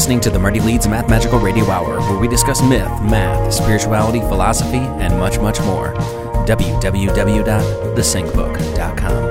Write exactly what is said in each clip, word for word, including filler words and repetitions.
listening to the Marty Leeds Math Magical Radio Hour, where we discuss myth, math, spirituality, philosophy, and much, much more. w w w dot the sync book dot com.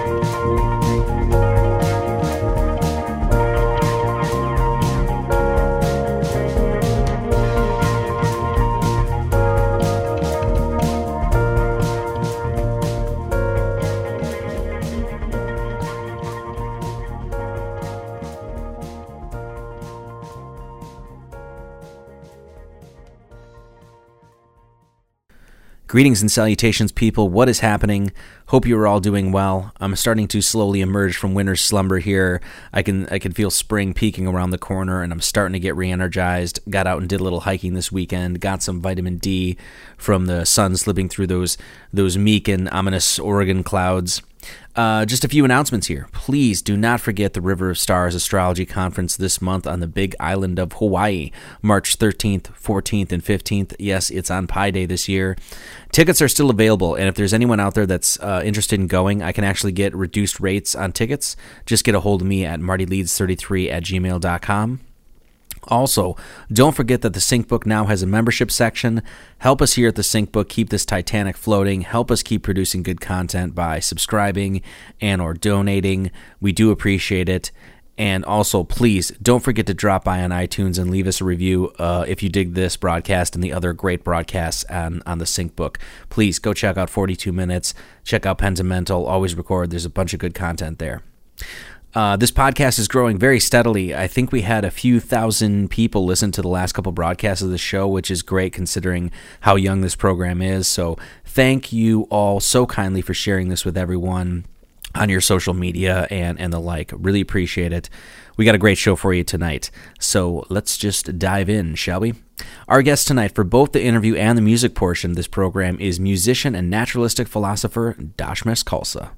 Greetings and salutations, people. What is happening? Hope you are all doing well. I'm starting to slowly emerge from winter's slumber here. I can I can feel spring peeking around the corner, and I'm starting to get re-energized. Got out and did a little hiking this weekend. Got some vitamin D from the sun slipping through those those meek and ominous Oregon clouds. Uh, just a few announcements here. Please do not forget the River of Stars Astrology Conference this month on the big island of Hawaii, March thirteenth, fourteenth, and fifteenth. Yes, it's on Pi Day this year. Tickets are still available, and if there's anyone out there that's uh, interested in going, I can actually get reduced rates on tickets. Just get a hold of me at marty leeds thirty-three at gmail dot com. Also, don't forget that the Sync Book now has a membership section. Help us here at the Sync Book keep this Titanic floating. Help us keep producing good content by subscribing and or donating. We do appreciate it. And also, please, don't forget to drop by on iTunes and leave us a review uh, if you dig this broadcast and the other great broadcasts on, on the Sync Book. Please go check out forty-two minutes. Check out Pentamental. Always record. There's a bunch of good content there. Uh, this podcast is growing very steadily. I think we had a few thousand people listen to the last couple broadcasts of the show, which is great considering how young this program is. So thank you all so kindly for sharing this with everyone on your social media and, and the like. Really appreciate it. We got a great show for you tonight. So let's just dive in, shall we? Our guest tonight for both the interview and the music portion of this program is musician and naturalistic philosopher Dashmas Khalsa.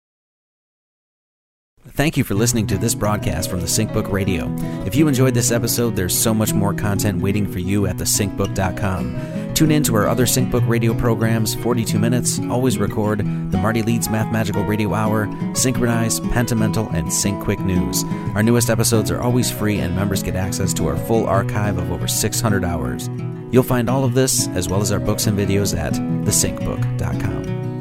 Thank you for listening to this broadcast from the Sync Book Radio. If you enjoyed this episode, there's so much more content waiting for you at the sync book dot com. Tune in to our other Sync Book Radio programs, forty-two minutes, Always Record, the Marty Leeds Math Magical Radio Hour, Synchronize, Pentamental, and Sync Quick News. Our newest episodes are always free, and members get access to our full archive of over six hundred hours. You'll find all of this, as well as our books and videos, at the sync book dot com.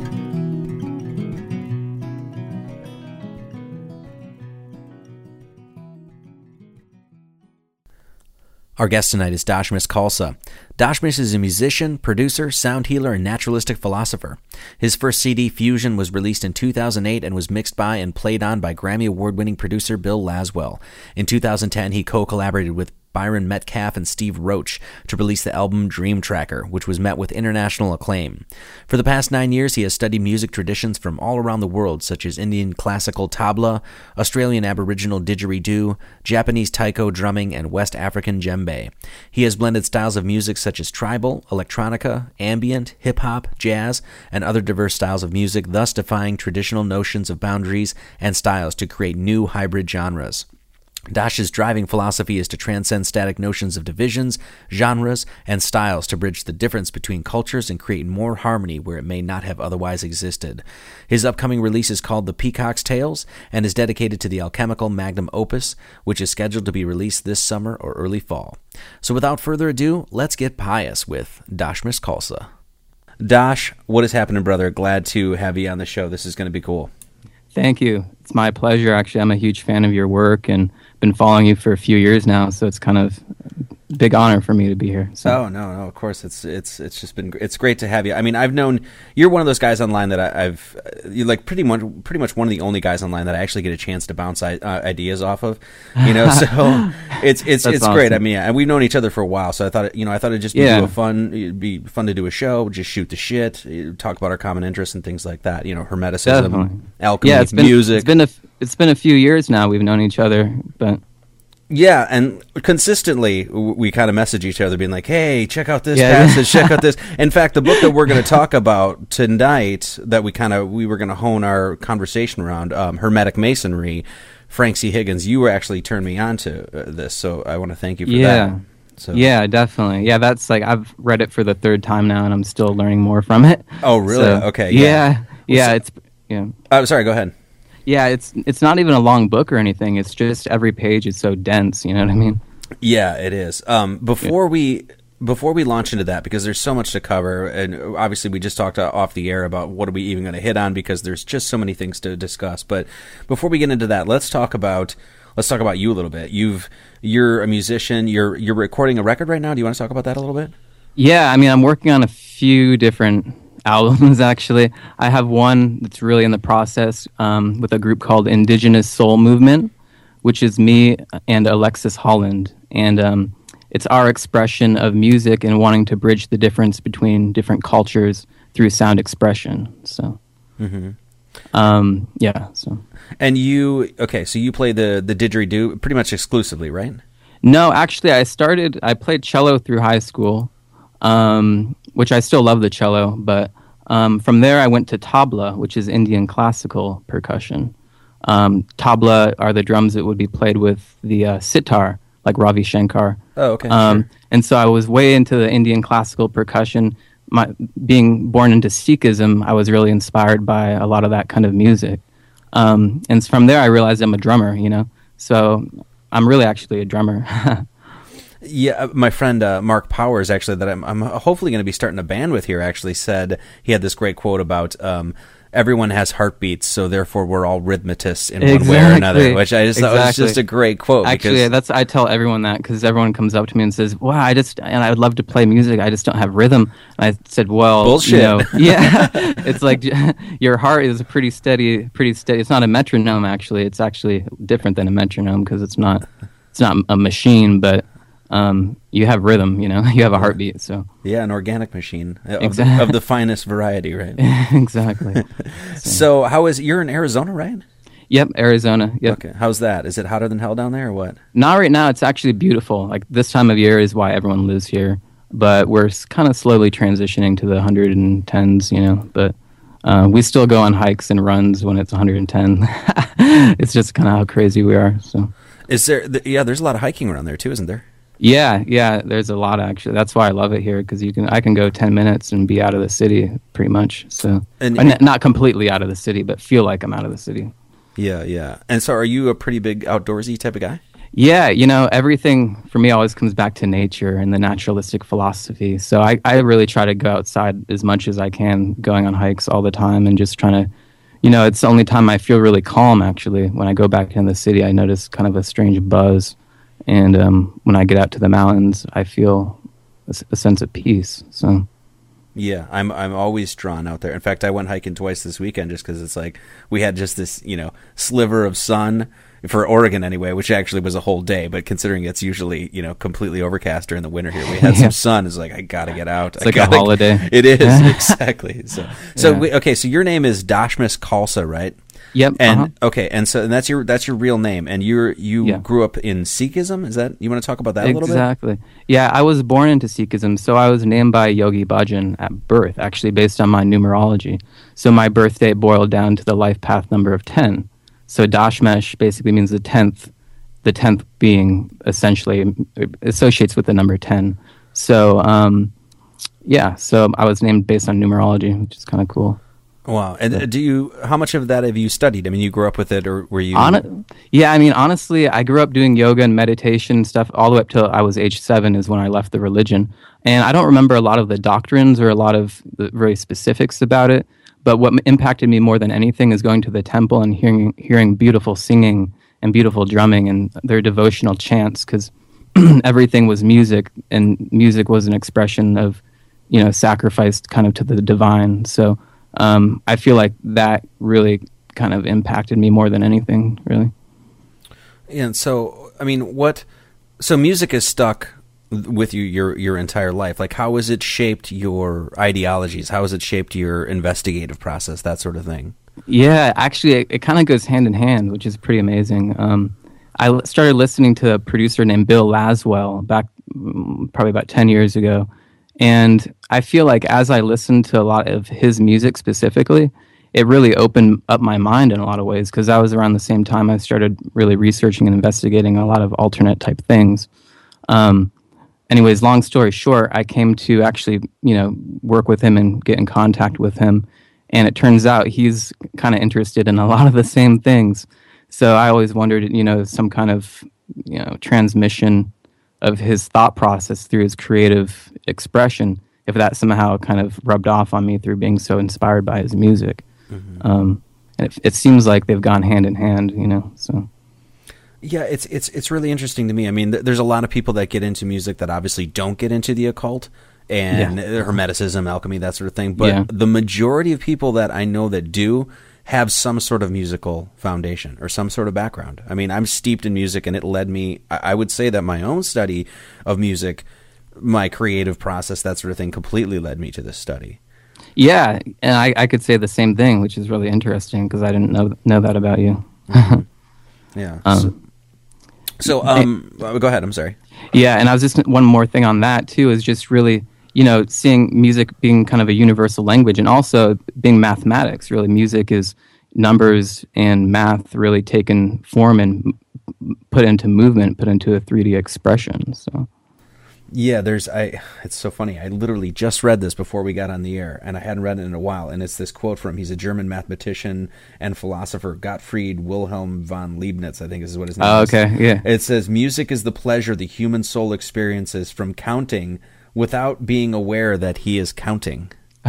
Our guest tonight is Dashmas Khalsa. Dashmas is a musician, producer, sound healer, and naturalistic philosopher. His first C D, Fusion, was released in two thousand eight and was mixed by and played on by Grammy Award-winning producer Bill Laswell. In two thousand ten, he co-collaborated with Byron Metcalf and Steve Roach to release the album Dream Tracker, which was met with international acclaim. For the past nine years, he has studied music traditions from all around the world, such as Indian classical tabla, Australian Aboriginal didgeridoo, Japanese taiko drumming, and West African djembe. He has blended styles of music such as tribal, electronica, ambient, hip-hop, jazz, and other diverse styles of music, thus defying traditional notions of boundaries and styles to create new hybrid genres. Dash's driving philosophy is to transcend static notions of divisions, genres, and styles to bridge the difference between cultures and create more harmony where it may not have otherwise existed. His upcoming release is called The Peacock's Tales and is dedicated to the alchemical magnum opus, which is scheduled to be released this summer or early fall. So without further ado, let's get pious with Dashmas Khalsa. Dash, what is happening, brother? Glad to have you on the show. This is going to be cool. Thank you. It's my pleasure. Actually, I'm a huge fan of your work and been following you for a few years now, so it's kind of a big honor for me to be here. So. Oh no, no, of course it's it's it's just been it's great to have you. I mean, I've known you're one of those guys online that I, I've you're like pretty much pretty much one of the only guys online that I actually get a chance to bounce uh, ideas off of. You know, so it's it's it's awesome. Great. I mean, yeah, and we've known each other for a while, so I thought you know I thought it'd just be yeah. a fun it'd be fun to do a show, just shoot the shit, talk about our common interests and things like that. You know, Hermeticism, Definitely. alchemy, yeah, it's been, music. It's been a it's been a few years now we've known each other, but. Yeah, and consistently we kind of message each other being like, hey, check out this yeah. passage, check out this. In fact, the book that we're going to talk about tonight that we kind of, we were going to hone our conversation around, um, Hermetic Masonry, Frank C. Higgins, you were actually turned me on to uh, this, so I want to thank you for yeah. that. So. Yeah, definitely. Yeah, that's like, I've read it for the third time now, and I'm still learning more from it. Oh, really? So, okay. Yeah, yeah, yeah so, it's, yeah. Oh, sorry, go ahead. Yeah, it's it's not even a long book or anything. It's just every page is so dense. You know what I mean? Yeah, it is. Um, before yeah. we before we launch into that, because there's so much to cover, and obviously we just talked off the air about what are we even going to hit on, because there's just so many things to discuss. But before we get into that, let's talk about let's talk about you a little bit. You've you're a musician. You're you're recording a record right now. Do you want to talk about that a little bit? Yeah, I mean, I'm working on a few different albums, actually. I have one that's really in the process um, with a group called Indigenous Soul Movement, which is me and Alexis Holland. And um, it's our expression of music and wanting to bridge the difference between different cultures through sound expression. So, mm-hmm. um, yeah. So, And you, okay, so you play the, the didgeridoo pretty much exclusively, right? No, actually, I started, I played cello through high school. Um, which I still love the cello, but um, from there I went to tabla, which is Indian classical percussion. Um, tabla are the drums that would be played with the uh, sitar, like Ravi Shankar. Oh, okay. Um, sure. And so I was way into the Indian classical percussion. My, being born into Sikhism, I was really inspired by a lot of that kind of music. Um, and from there I realized I'm a drummer, you know? So I'm really actually a drummer. Yeah, my friend uh, Mark Powers, actually, that I'm, I'm hopefully going to be starting a band with here, actually said he had this great quote about um, everyone has heartbeats, so therefore we're all rhythmists in exactly. one way or another, which I just exactly. thought was just a great quote. Actually, because that's I tell everyone that because everyone comes up to me and says, "Wow, I just and I would love to play music, I just don't have rhythm." And I said, "Well, bullshit." You know, yeah, it's like your heart is pretty steady, pretty steady. It's not a metronome, actually. It's actually different than a metronome because it's not it's not a machine, but um, you have rhythm, you know, you have a heartbeat. So yeah, an organic machine of, exactly. the, of the finest variety, right? Exactly. So. so how is you're in Arizona, right? Yep, Arizona. Yep. Okay, how's that? Is it hotter than hell down there, or what? Not right now. It's actually beautiful. Like this time of year is why everyone lives here. But we're kind of slowly transitioning to the one hundred tens, you know. But uh, we still go on hikes and runs when it's one hundred ten. It's just kind of how crazy we are. So, is there? Yeah, there's a lot of hiking around there too, isn't there? Yeah, yeah. There's a lot actually. That's why I love it here because you can. I can go ten minutes and be out of the city pretty much. So, and, n- not completely out of the city, but feel like I'm out of the city. Yeah, yeah. And so, are you a pretty big outdoorsy type of guy? Yeah, you know, everything for me always comes back to nature and the naturalistic philosophy. So I, I really try to go outside as much as I can, going on hikes all the time and just trying to, you know, it's the only time I feel really calm, actually. When I go back in the city, I notice kind of a strange buzz. And um, when I get out to the mountains, I feel a, a sense of peace. So, yeah, I'm I'm always drawn out there. In fact, I went hiking twice this weekend just because it's like we had just this, you know, sliver of sun for Oregon anyway, which actually was a whole day. But considering it's usually, you know, completely overcast during the winter here, we had yeah. some sun. It's like I gotta get out. It's I like gotta, a holiday. It is exactly. So so yeah. we, okay. So your name is Dashmus Khalsa, right? Yep. And uh-huh. okay, and so and that's your that's your real name, and you're you yeah. grew up in Sikhism. Is that you want to talk about that a little bit? Exactly. Yeah, I was born into Sikhism, so I was named by Yogi Bhajan at birth, actually based on my numerology. So my birth date boiled down to the life path number of ten. So Dashmesh basically means the tenth, the tenth being essentially associates with the number ten. So um, yeah, so I was named based on numerology, which is kind of cool. Wow. And do you, how much of that have you studied? I mean, you grew up with it, or were you? Hon- yeah, I mean, honestly, I grew up doing yoga and meditation stuff all the way up till I was age seven is when I left the religion. And I don't remember a lot of the doctrines or a lot of the very specifics about it. But what impacted me more than anything is going to the temple and hearing hearing beautiful singing and beautiful drumming and their devotional chants, because everything was music, and music was an expression of, you know, sacrifice kind of to the divine. So Um, I feel like that really kind of impacted me more than anything, really. And so, I mean, what? So, music is stuck with you your your entire life. Like, how has it shaped your ideologies? How has it shaped your investigative process? That sort of thing. Yeah, actually, it, it kind of goes hand in hand, which is pretty amazing. Um, I l- started listening to a producer named Bill Laswell back mm, probably about ten years ago. And I feel like as I listened to a lot of his music specifically, it really opened up my mind in a lot of ways, because that was around the same time I started really researching and investigating a lot of alternate type things. Um, anyways, long story short, I came to actually, you know, work with him and get in contact with him. And it turns out he's kind of interested in a lot of the same things. So I always wondered, you know, some kind of, you know, transmission of his thought process through his creative expression, if that somehow kind of rubbed off on me through being so inspired by his music. Mm-hmm. Um, and it, it seems like they've gone hand in hand, you know, so. Yeah, it's it's it's really interesting to me. I mean, th- there's a lot of people that get into music that obviously don't get into the occult and yeah. Hermeticism, alchemy, that sort of thing. But yeah. the majority of people that I know that do have some sort of musical foundation or some sort of background. I mean, I'm steeped in music, and it led me, I, I would say that my own study of music, my creative process, that sort of thing, completely led me to this study. Yeah, and I, I could say the same thing, which is really interesting because I didn't know know that about you. Mm-hmm. Yeah. Um, so, so um, and, go ahead. I'm sorry. Yeah, and I was just one more thing on that too is just really, you know, seeing music being kind of a universal language, and also being mathematics. Really, music is numbers and math really taken form and put into movement, put into a three D expression. So. Yeah, there's I. It's so funny. I literally just read this before we got on the air, and I hadn't read it in a while. And it's this quote from he's a German mathematician and philosopher, Gottfried Wilhelm von Leibniz, I think is what his name oh, is. Okay, yeah. It says, "Music is the pleasure the human soul experiences from counting without being aware that he is counting."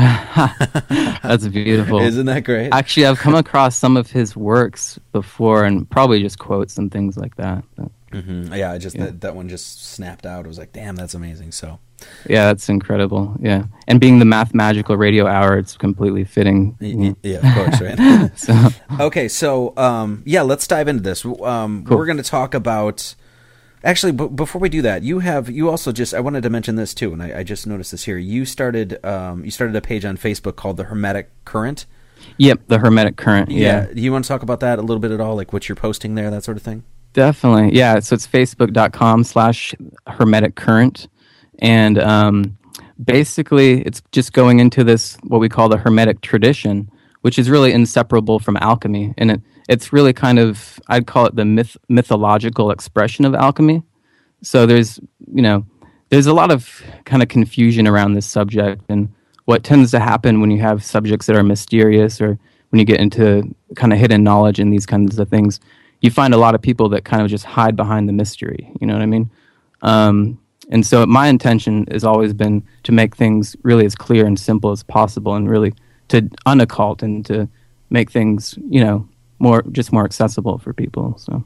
That's beautiful. Isn't that great? Actually, I've come across some of his works before, and probably just quotes and things like that. But. Mm-hmm. Yeah, I just yeah. That, that one just snapped out. I was like, "Damn, that's amazing!" So, yeah, that's incredible. Yeah, and being the Math Magical Radio Hour, it's completely fitting. Yeah, yeah of course, right. so. Okay, so um, yeah, let's dive into this. Um, cool. We're going to talk about. Actually, b- before we do that, you have you also just I wanted to mention this too, and I, I just noticed this here. You started um, you started a page on Facebook called the Hermetic Current. Yep, the Hermetic Current. Yeah. yeah. Do you want to talk about that a little bit at all, like what you're posting there, that sort of thing? Definitely. Yeah. So it's facebook.com slash hermetic current. And um, basically, it's just going into this, what we call the Hermetic tradition, which is really inseparable from alchemy. And it, it's really kind of, I'd call it the myth, mythological expression of alchemy. So there's, you know, there's a lot of kind of confusion around this subject. And what tends to happen when you have subjects that are mysterious or when you get into kind of hidden knowledge and these kinds of things, you find a lot of people that kind of just hide behind the mystery. You know what I mean? Um, and so my intention has always been to make things really as clear and simple as possible, and really to unoccult and to make things, you know, more just more accessible for people. So,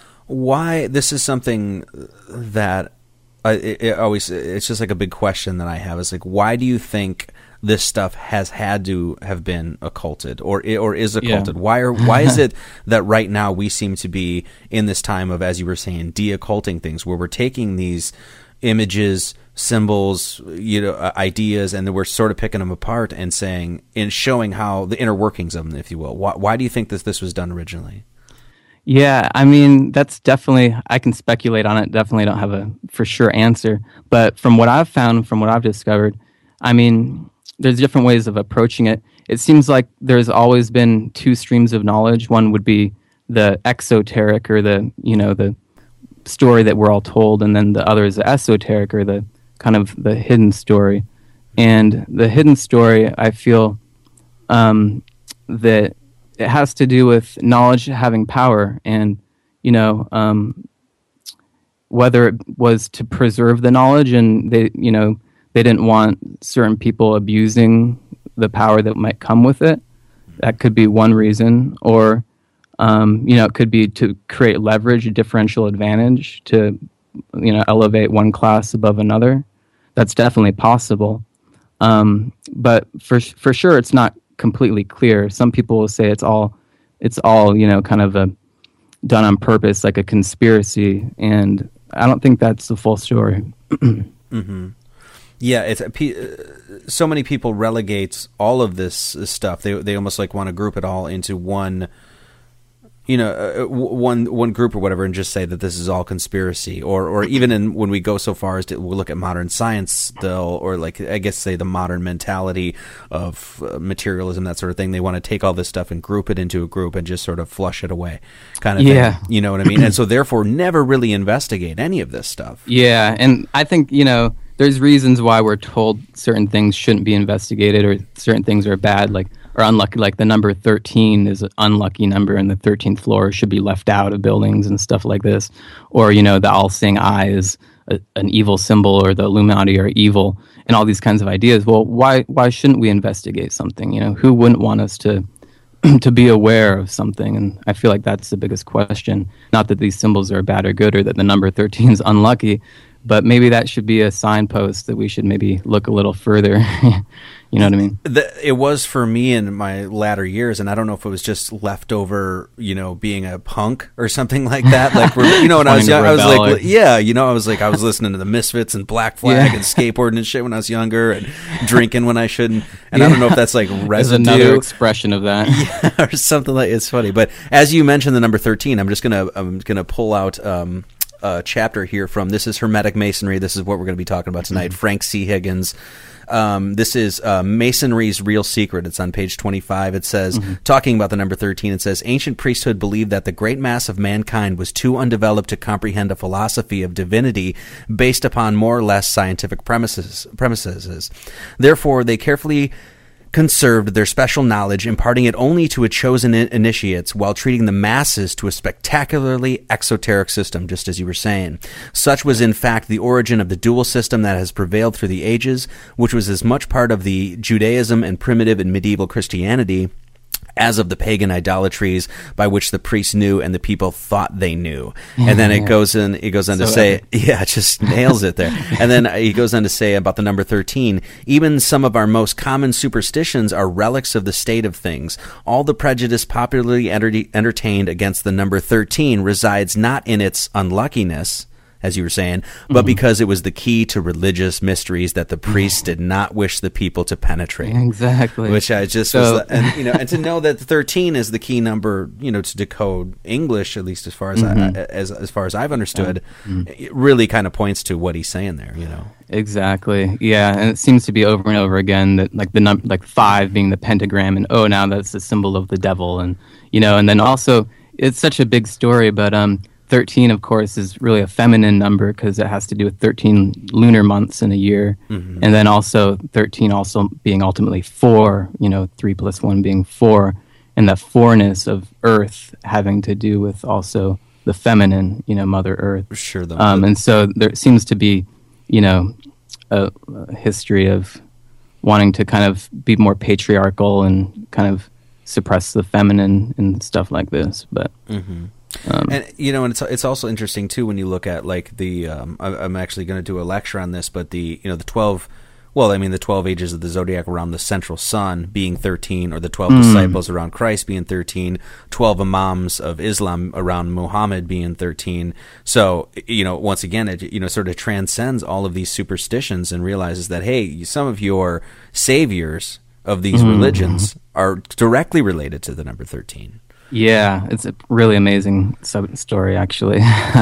why this is something that I, it, it always it's just like a big question that I have is like, why do you think this stuff has had to have been occulted or or is occulted? Yeah. Why are why is it that right now we seem to be in this time of, as you were saying, de-occulting things, where we're taking these images, symbols, you know, ideas, and then we're sort of picking them apart and saying and showing how the inner workings of them, if you will. Why, why do you think this this was done originally? Yeah, I mean, that's definitely, I can speculate on it. Definitely don't have a for sure answer. But from what I've found, from what I've discovered, I mean, there's different ways of approaching it. It seems like there's always been two streams of knowledge. One would be the exoteric, or the, you know, the story that we're all told, and then the other is the esoteric, or the kind of the hidden story. And the hidden story, I feel um, that it has to do with knowledge having power, and, you know, um, whether it was to preserve the knowledge, and they, you know, they didn't want certain people abusing the power that might come with it. That could be one reason. Or, um, you know, it could be to create leverage, a differential advantage, to, you know, elevate one class above another. That's definitely possible. Um, but for for sure, it's not completely clear. Some people will say it's all, it's all, you know, kind of a done on purpose, like a conspiracy. And I don't think that's the full story. mm-hmm. Yeah, it's so many people relegate all of this stuff. They they almost like want to group it all into one, you know, uh, one one group or whatever, and just say that this is all conspiracy. Or or even in when we go so far as to we'll look at modern science, they'll, or like I guess say the modern mentality of uh, materialism, that sort of thing. They want to take all this stuff and group it into a group and just sort of flush it away, kind of yeah. thing. You know what I mean? And so therefore, never really investigate any of this stuff. Yeah, and I think, you know, there's reasons why we're told certain things shouldn't be investigated, or certain things are bad, like, or unlucky. Like the number thirteen is an unlucky number, and the thirteenth floor should be left out of buildings and stuff like this. Or, you know, the all-seeing eye is a, an evil symbol or the Illuminati are evil and all these kinds of ideas. Well, why why shouldn't we investigate something? You know, who wouldn't want us to to be aware of something? And I feel like that's the biggest question. Not that these symbols are bad or good, or that the number thirteen is unlucky, but maybe that should be a signpost that we should maybe look a little further. You know what I mean? The, it was for me in my latter years, and I don't know if it was just leftover, you know, being a punk or something like that. Like, we're, you know, when I was young, I was like, or... yeah, you know, I was like, I was listening to the Misfits and Black Flag yeah. and skateboarding and shit when I was younger, and drinking when I shouldn't. And yeah. I don't know if that's like residue. There's another expression of that, yeah, or something like. It's funny, but as you mentioned the number thirteen, I'm just gonna I'm gonna pull out. Um, a chapter here from This is Hermetic Masonry. This is what we're going to be talking about tonight. Mm-hmm. Frank C. Higgins. Um, this is uh, Masonry's Real Secret. It's on page twenty-five. It says, mm-hmm. talking about the number thirteen, it says, ancient priesthood believed that the great mass of mankind was too undeveloped to comprehend a philosophy of divinity based upon more or less scientific premises. premises. Therefore, they carefully conserved their special knowledge, imparting it only to a chosen in- initiates while treating the masses to a spectacularly exoteric system, just as you were saying. Such was in fact the origin of the dual system that has prevailed through the ages, which was as much part of the Judaism and primitive and medieval Christianity as of the pagan idolatries by which the priests knew and the people thought they knew. And then it goes in, it goes on so to say, epic. yeah, it just nails it there. And then he goes on to say about the number thirteen, even some of our most common superstitions are relics of the state of things. All the prejudice popularly enter- entertained against the number thirteen resides not in its unluckiness, as you were saying, but mm-hmm. because it was the key to religious mysteries that the priests did not wish the people to penetrate. Exactly. Which I just so, was, and you know, and to know that thirteen is the key number, you know, to decode English, at least as far as mm-hmm. I, as as far as I've understood, mm-hmm. it really kind of points to what he's saying there. You know. Exactly. Yeah, and it seems to be over and over again that like the number, like five being the pentagram, and oh, now that's the symbol of the devil, and you know, and then also it's such a big story, but um. thirteen, of course, is really a feminine number because it has to do with thirteen lunar months in a year. Mm-hmm. And then also thirteen also being ultimately four, you know, three plus one being four. And the fourness of Earth having to do with also the feminine, you know, Mother Earth. Sure. The, um, and so there seems to be, you know, a, a history of wanting to kind of be more patriarchal and kind of suppress the feminine and stuff like this. But... Mm-hmm. Um, and you know, and it's it's also interesting too when you look at like the um, I, I'm actually going to do a lecture on this, but the you know the twelve, well, I mean the twelve ages of the zodiac around the central sun being thirteen, or the twelve mm. disciples around Christ being thirteen, twelve imams of Islam around Muhammad being thirteen. So you know, once again, it you know sort of transcends all of these superstitions and realizes that hey, some of your saviors of these mm. religions are directly related to the number thirteen. Yeah, it's a really amazing sub- story, actually.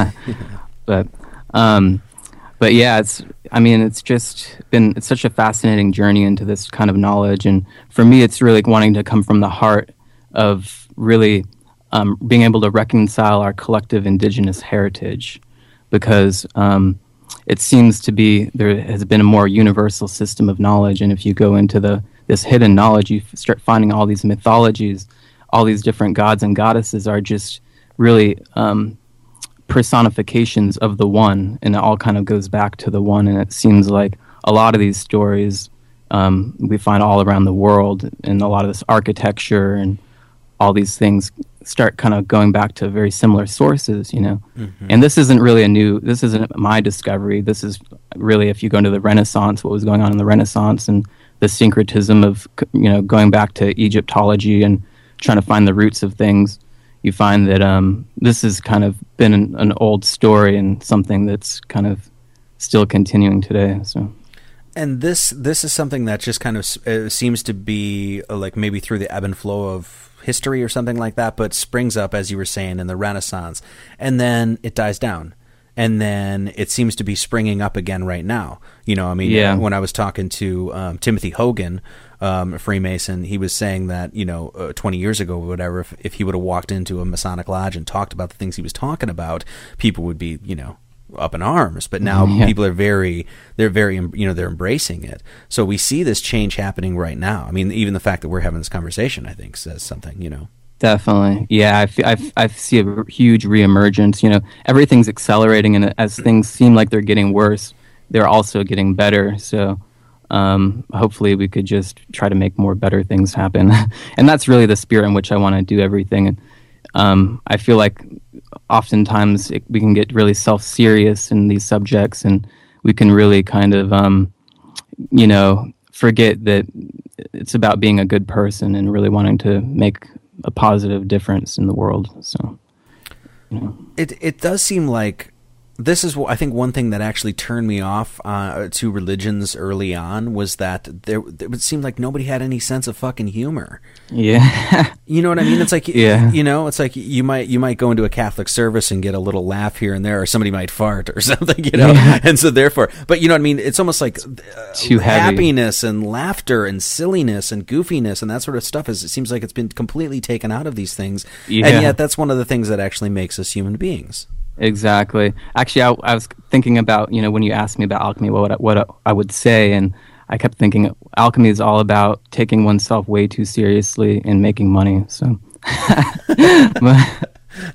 but, um, but yeah, it's. I mean, it's just been. It's such a fascinating journey into this kind of knowledge, and for me, it's really wanting to come from the heart of really um, being able to reconcile our collective indigenous heritage, because um, it seems to be there has been a more universal system of knowledge, and if you go into the this hidden knowledge, you start finding all these mythologies. All these different gods and goddesses are just really um, personifications of the one, and it all kind of goes back to the one. And it seems like a lot of these stories um, we find all around the world, and a lot of this architecture and all these things start kind of going back to very similar sources, you know. Mm-hmm. And this isn't really a new, this isn't my discovery. This is really, if you go into the Renaissance, what was going on in the Renaissance and the syncretism of, you know, going back to Egyptology and trying to find the roots of things, you find that um, this has kind of been an, an old story and something that's kind of still continuing today. So, and this this is something that just kind of uh, seems to be uh, like maybe through the ebb and flow of history or something like that, but springs up, as you were saying, in the Renaissance, and then it dies down. And then it seems to be springing up again right now. You know, I mean, yeah. when I was talking to um, Timothy Hogan, um, a Freemason, he was saying that, you know, uh, twenty years ago or whatever, if, if he would have walked into a Masonic lodge and talked about the things he was talking about, people would be, you know, up in arms. But now yeah. people are very, they're very, you know, they're embracing it. So we see this change happening right now. I mean, even the fact that we're having this conversation, I think, says something, you know. Definitely. Yeah, I, f- I, f- I see a r- huge reemergence. You know, everything's accelerating, and as things seem like they're getting worse, they're also getting better. So um, hopefully we could just try to make more better things happen. And that's really the spirit in which I want to do everything. And um, I feel like oftentimes it, we can get really self-serious in these subjects, and we can really kind of, um, you know, forget that it's about being a good person and really wanting to make a positive difference in the world. So, you know. It it does seem like this is, I think, one thing that actually turned me off uh, to religions early on was that there it would seem like nobody had any sense of fucking humor. Yeah. You know what I mean? It's like, yeah. you know, it's like you might you might go into a Catholic service and get a little laugh here and there, or somebody might fart or something, you know. Yeah. And so therefore, but you know what I mean? It's almost like uh, too happiness and laughter and silliness and goofiness and that sort of stuff. Is it seems like it's been completely taken out of these things, yeah. and yet that's one of the things that actually makes us human beings. Exactly. Actually, I, I was thinking about, you know, when you asked me about alchemy, what I, what I would say, and I kept thinking alchemy is all about taking oneself way too seriously and making money. So, but,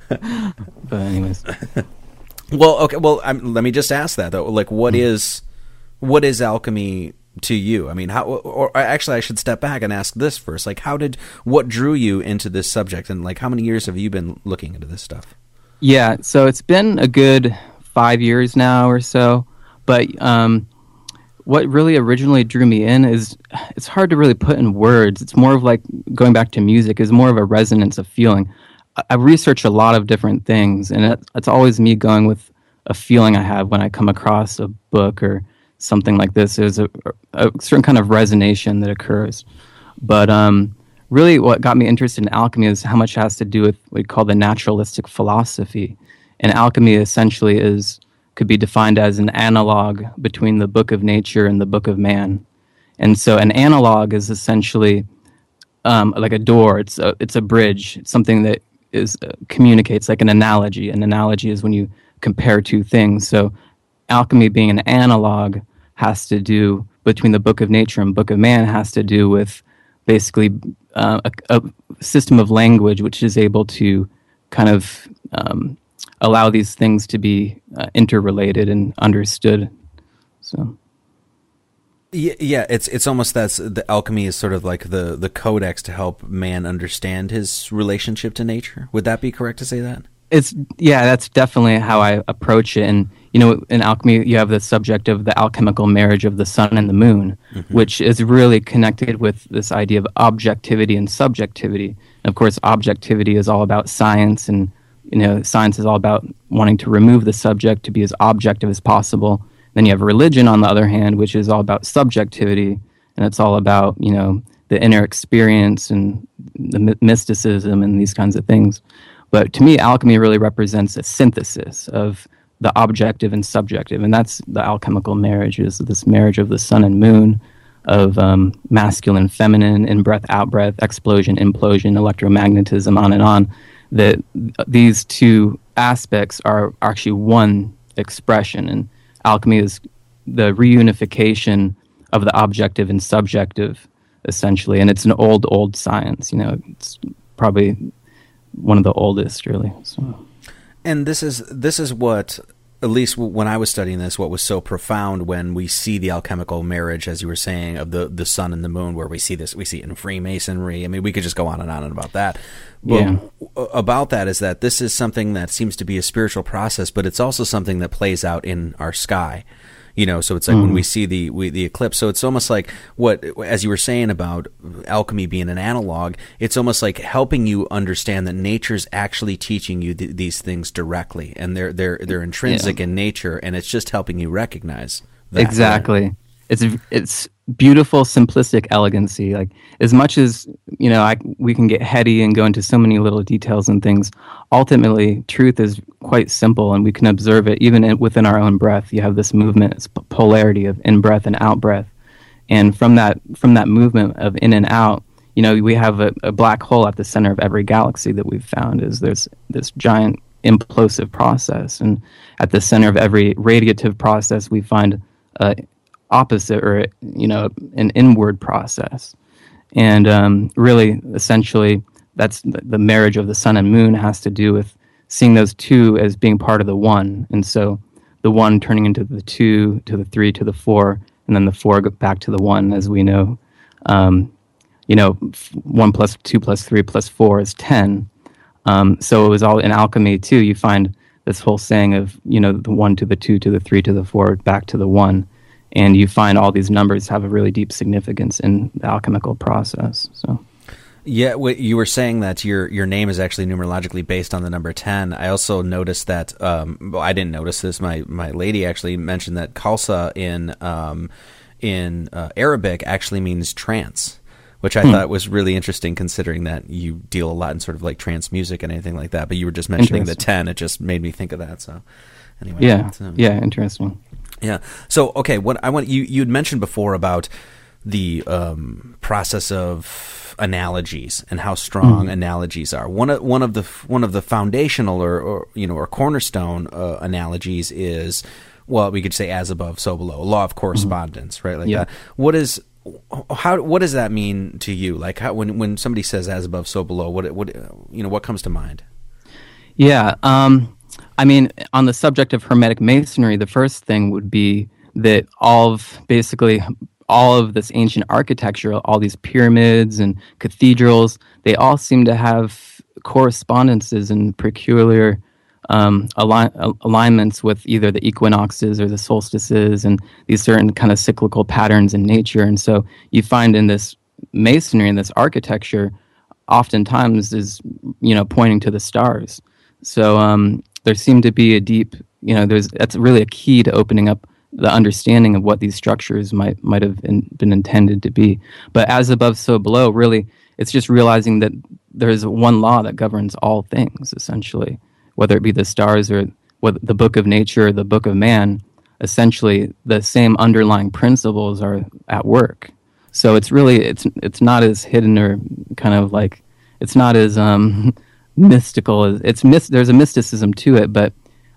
but anyways. Well, okay. Well, I'm, let me just ask that though. Like, what mm-hmm. is what is alchemy to you? I mean, how? Or actually, I should step back and ask this first. Like, how did what drew you into this subject, and like, how many years have you been looking into this stuff? Yeah, so it's been a good five years now or so, but um, what really originally drew me in is it's hard to really put in words. It's more of like going back to music is more of a resonance of feeling. I, I researched a lot of different things, and it, it's always me going with a feeling I have when I come across a book or something like this. There's a, a certain kind of resonation that occurs, but um, really, what got me interested in alchemy is how much it has to do with what we call the naturalistic philosophy. And alchemy essentially is could be defined as an analog between the book of nature and the book of man. And so an analog is essentially um, like a door. It's a, it's a bridge. It's something that is uh, communicates like an analogy. An analogy is when you compare two things. So alchemy being an analog has to do between the book of nature and book of man has to do with basically uh, a, a system of language which is able to kind of um, allow these things to be uh, interrelated and understood. So, yeah, yeah, it's it's almost that's the alchemy is sort of like the the codex to help man understand his relationship to nature. Would that be correct to say that? It's yeah, that's definitely how I approach it. And you know, in alchemy, you have the subject of the alchemical marriage of the sun and the moon, mm-hmm. which is really connected with this idea of objectivity and subjectivity. And of course, objectivity is all about science, and you know, science is all about wanting to remove the subject to be as objective as possible. Then you have religion, on the other hand, which is all about subjectivity, and it's all about, you know, the inner experience and the mysticism and these kinds of things. But to me, alchemy really represents a synthesis of the objective and subjective, and that's the alchemical marriage, is this marriage of the sun and moon, of um, masculine, feminine, in-breath, out-breath, explosion, implosion, electromagnetism, on and on. That these two aspects are actually one expression, and alchemy is the reunification of the objective and subjective, essentially. And it's an old, old science. You know, it's probably one of the oldest, really. So. And this is this is what, at least when I was studying this, what was so profound when we see the alchemical marriage, as you were saying, of the, the sun and the moon, where we see this, we see it in Freemasonry. I mean, we could just go on and on about that. But yeah. about that is that this is something that seems to be a spiritual process, but it's also something that plays out in our sky. You know, so it's like mm. when we see the we, the eclipse. So it's almost like what, as you were saying about alchemy being an analog, it's almost like helping you understand that nature's actually teaching you th- these things directly, and they're they're they're intrinsic yeah. in nature, and it's just helping you recognize that. Exactly. Right? It's it's beautiful, simplistic elegancy. Like, as much as, you know, I, we can get heady and go into so many little details and things, ultimately, truth is quite simple, and we can observe it even in, within our own breath. You have this movement, it's polarity of in-breath and out-breath. And from that from that movement of in and out, you know, we have a, a black hole at the center of every galaxy that we've found. Is there's this giant implosive process. And at the center of every radiative process, we find a opposite, or, you know, an inward process. And um, really, essentially, that's the, the marriage of the sun and moon has to do with seeing those two as being part of the one. And so the one turning into the two, to the three, to the four, and then the four go back to the one, as we know. Um, you know, one plus two plus three plus four is ten. Um, so it was all in alchemy too. You find this whole saying of, you know, the one to the two to the three to the four back to the one, and you find all these numbers have a really deep significance in the alchemical process. So. Yeah, what you were saying that your your name is actually numerologically based on the number ten. I also noticed that. Um, well, I didn't notice this. My my lady actually mentioned that Khalsa in um, in uh, Arabic actually means trance, which I hmm. thought was really interesting, considering that you deal a lot in sort of like trance music and anything like that. But you were just mentioning the ten; it just made me think of that. So, anyway, yeah, um, yeah, interesting. Yeah. So, okay, what I want you you had mentioned before about the um, process of analogies and how strong mm. analogies are. One of one of the one of the foundational or, or you know or cornerstone uh, analogies is, well, we could say as above, so below, law of correspondence, mm. right? Like yeah. that. What is how what does that mean to you? Like how, when when somebody says as above, so below, what what you know what comes to mind? Yeah, um, I mean, on the subject of Hermetic Masonry, the first thing would be that all of basically all of this ancient architecture, all these pyramids and cathedrals, they all seem to have correspondences and peculiar um, align- alignments with either the equinoxes or the solstices and these certain kind of cyclical patterns in nature. And so you find in this masonry and this architecture, oftentimes is, you know, pointing to the stars. So um, there seemed to be a deep, you know, there's that's really a key to opening up the understanding of what these structures might might have in, been intended to be. But as above, so below, really, it's just realizing that there's one law that governs all things, essentially, whether it be the stars or whether the book of nature or the book of man. Essentially, the same underlying principles are at work. So it's really, it's it's not as hidden or kind of like, it's not as um, mystical. As, it's mis- there's a mysticism to it, but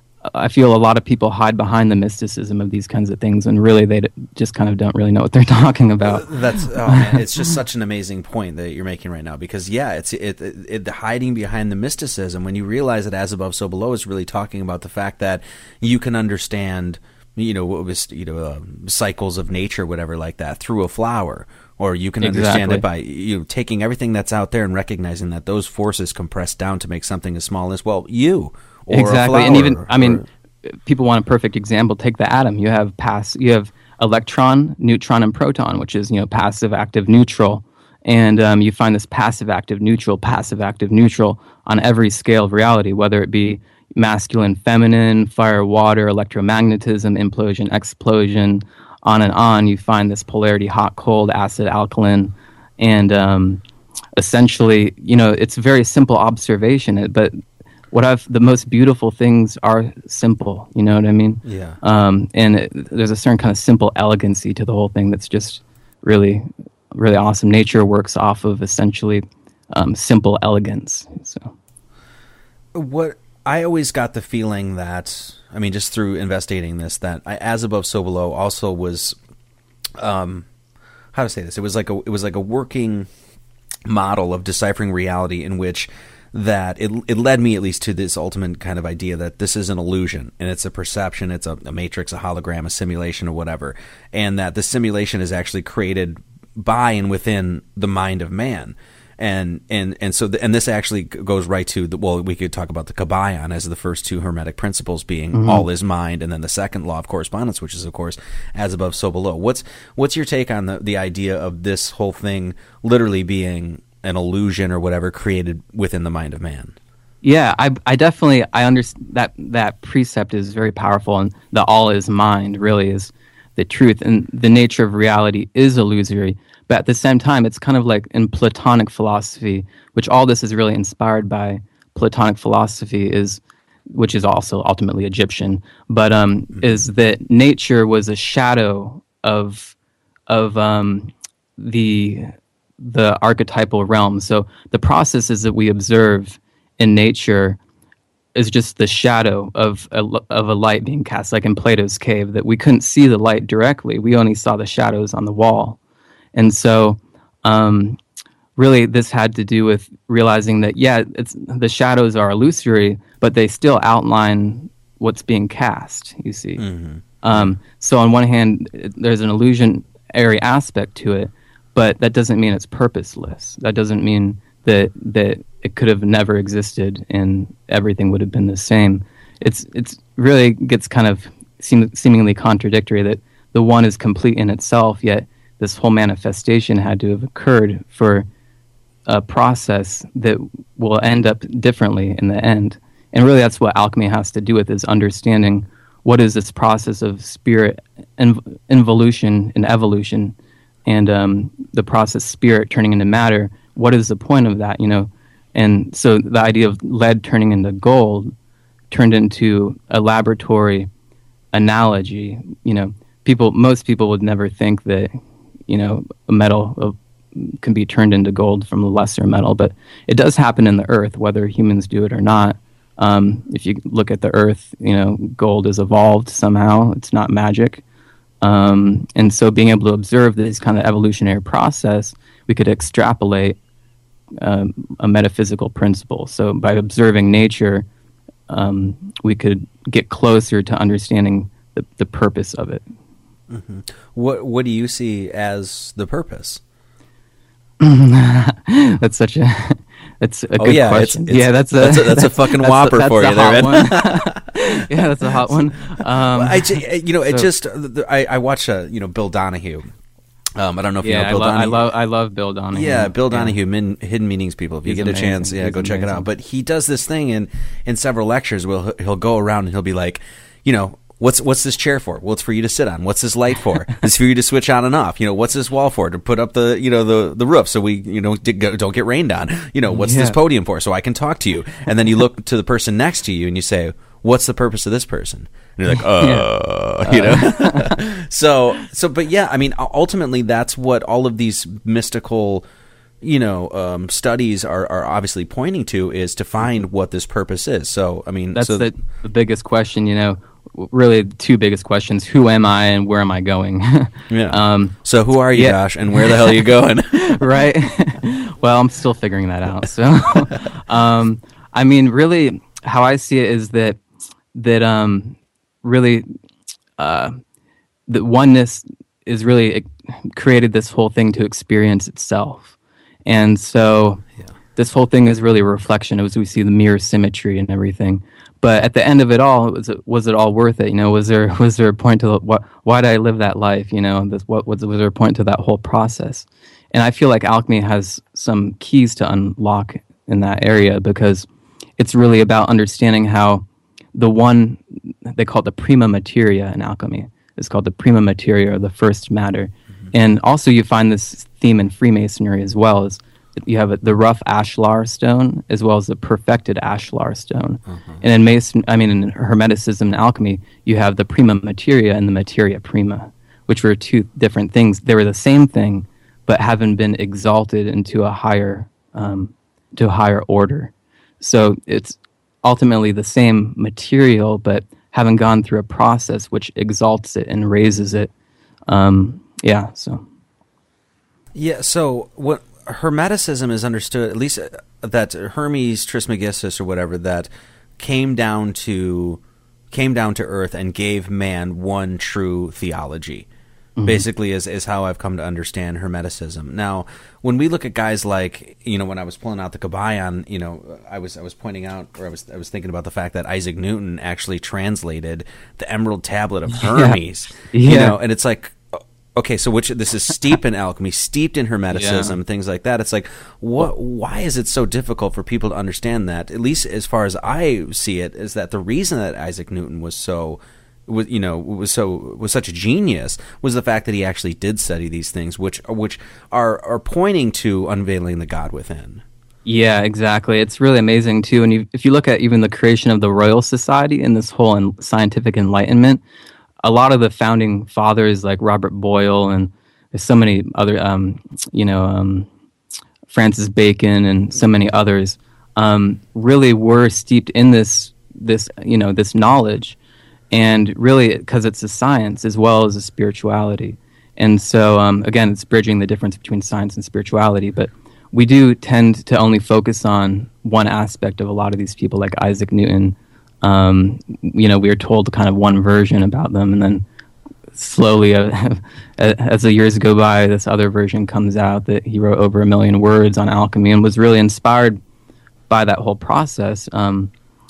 I feel a lot of people hide behind the mysticism of these kinds of things, and really they d- just kind of don't really know what they're talking about. That's oh man, it's just such an amazing point that you're making right now, because yeah, it's it, it, it hiding behind the mysticism when you realize that as above, so below is really talking about the fact that you can understand, you know, what was you know uh, cycles of nature, whatever like that, through a flower, or you can understand exactly. it by you know, taking everything that's out there and recognizing that those forces compress down to make something as small as well you. Or exactly, flower, and even I mean, or, people want a perfect example. Take the atom. You have pass. You have electron, neutron, and proton, which is you know passive, active, neutral, and um, you find this passive, active, neutral, passive, active, neutral on every scale of reality, whether it be masculine, feminine, fire, water, electromagnetism, implosion, explosion, on and on. You find this polarity: hot, cold, acid, alkaline, and um, essentially, you know, it's a very simple observation, but what I've the most beautiful things are simple. You know what I mean? Yeah. Um, and it, there's a certain kind of simple elegancy to the whole thing that's just really, really awesome. Nature works off of essentially um, simple elegance. So, what I always got the feeling that, I mean, just through investigating this, that I, as above, so below also was, um, how to say this? It was like a it was like a working model of deciphering reality in which. That it it led me at least to this ultimate kind of idea that this is an illusion and it's a perception, it's a, a matrix, a hologram, a simulation, or whatever, and that the simulation is actually created by and within the mind of man, and and and so the, and this actually goes right to the, well, we could talk about the Kabayan as the first two Hermetic principles being mm-hmm. all is mind, and then the second law of correspondence, which is of course as above, so below. What's what's your take on the the idea of this whole thing literally being an illusion or whatever created within the mind of man? Yeah, I, I definitely I understand that that precept is very powerful, and the all is mind really is the truth, and the nature of reality is illusory. But at the same time, it's kind of like in Platonic philosophy, which all this is really inspired by. Platonic philosophy is, which is also ultimately Egyptian, but um, mm-hmm. is that nature was a shadow of of um, the the archetypal realm. So the processes that we observe in nature is just the shadow of a, of a light being cast, like in Plato's cave, that we couldn't see the light directly. We only saw the shadows on the wall. And so um, really this had to do with realizing that, yeah, it's the shadows are illusory, but they still outline what's being cast, you see. Mm-hmm. Um, so on one hand, there's an illusionary aspect to it, but that doesn't mean it's purposeless. That doesn't mean that that it could have never existed and everything would have been the same. It's it's really gets kind of seem, seemingly contradictory that the one is complete in itself, yet this whole manifestation had to have occurred for a process that will end up differently in the end. And really that's what alchemy has to do with, is understanding what is this process of spirit inv- involution and evolution, and um, the process spirit turning into matter. What is the point of that, you know? And so the idea of lead turning into gold turned into a laboratory analogy. You know, people, most people would never think that, you know, a metal uh, can be turned into gold from a lesser metal, but it does happen in the earth, whether humans do it or not. Um, if you look at the earth, you know, gold is evolved somehow. It's not magic. Um, and so being able to observe this kind of evolutionary process, we could extrapolate um, a metaphysical principle. So by observing nature, um, we could get closer to understanding the, the purpose of it. Mm-hmm. What What do you see as the purpose? That's such a that's a oh, good yeah, question. It's, it's, yeah, that's a that's a, that's a fucking that's whopper the, for you there, man. Yeah, that's a hot one. Um, well, I you know it so, just I I watch uh, you know Bill Donahue. Um, I don't know if yeah, you know Bill I lo- Donahue. I love I love Bill Donahue. Yeah, Bill Donahue, yeah. Min, Hidden Meanings People. If you He's get a amazing. chance, yeah, He's go check amazing. it out. But he does this thing in in several lectures. Where he'll, he'll go around and he'll be like, you know. What's what's this chair for? Well, it's for you to sit on. What's this light for? It's for you to switch on and off. You know, what's this wall for? To put up the you know the, the roof so we you know don't get rained on. You know, what's yeah. this podium for? So I can talk to you. And then you look to the person next to you and you say, what's the purpose of this person? And you're like, uh, you know. so so, but yeah, I mean, ultimately, that's what all of these mystical, you know, um, studies are, are obviously pointing to, is to find what this purpose is. So, I mean, that's so, the, the biggest question, you know. Really, the two biggest questions: who am I, and where am I going? yeah. Um, so, who are you, yeah. Josh, and where the hell are you going? Right. Well, I'm still figuring that out. So, um, I mean, really, how I see it is that that um, really, uh, the oneness is really it created this whole thing to experience itself, and so yeah. this whole thing is really a reflection as we see the mirror symmetry and everything. But at the end of it all, was it, was it all worth it? You know, was there was there a point to what? Why did I live that life? You know, this, what was was there a point to that whole process? And I feel like alchemy has some keys to unlock in that area, because it's really about understanding how the one they call it the prima materia in alchemy is called the prima materia, or the first matter. Mm-hmm. And also you find this theme in Freemasonry as well. Is you have the rough ashlar stone as well as the perfected ashlar stone. Uh-huh. And in Mason, I mean, in Hermeticism and alchemy, you have the prima materia and the materia prima, which were two different things. They were the same thing, but haven't been exalted into a higher, um, to a higher order. So it's ultimately the same material, but haven't gone through a process which exalts it and raises it. Um, yeah. So. Yeah. So what? Hermeticism is understood, at least that Hermes Trismegistus or whatever, that came down to came down to earth and gave man one true theology. Mm-hmm. Basically, is is how I've come to understand Hermeticism. Now, when we look at guys like, you know, when I was pulling out the Kabayan, you know, I was I was pointing out, or I was I was thinking about the fact that Isaac Newton actually translated the Emerald Tablet of Hermes. Yeah. You Yeah. know, and it's like, okay, so which this is steeped in alchemy, steeped in Hermeticism, Yeah. things like that. It's like, what? Why is it so difficult for people to understand that? At least as far as I see it, is that the reason that Isaac Newton was so, was you know, was so was such a genius was the fact that he actually did study these things, which which are are pointing to unveiling the God within. Yeah, exactly. It's really amazing too. And you, if you look at even the creation of the Royal Society and this whole en- scientific enlightenment, a lot of the founding fathers like Robert Boyle and there's so many other, um, you know, um, Francis Bacon and so many others, um, really were steeped in this, this, you know, this knowledge, and really because it's a science as well as a spirituality. And so, um, again, it's bridging the difference between science and spirituality. But we do tend to only focus on one aspect of a lot of these people, like Isaac Newton. Um, you know, we are told kind of one version about them, and then slowly, uh, as the years go by, this other version comes out that he wrote over a million words on alchemy and was really inspired by that whole process. Um,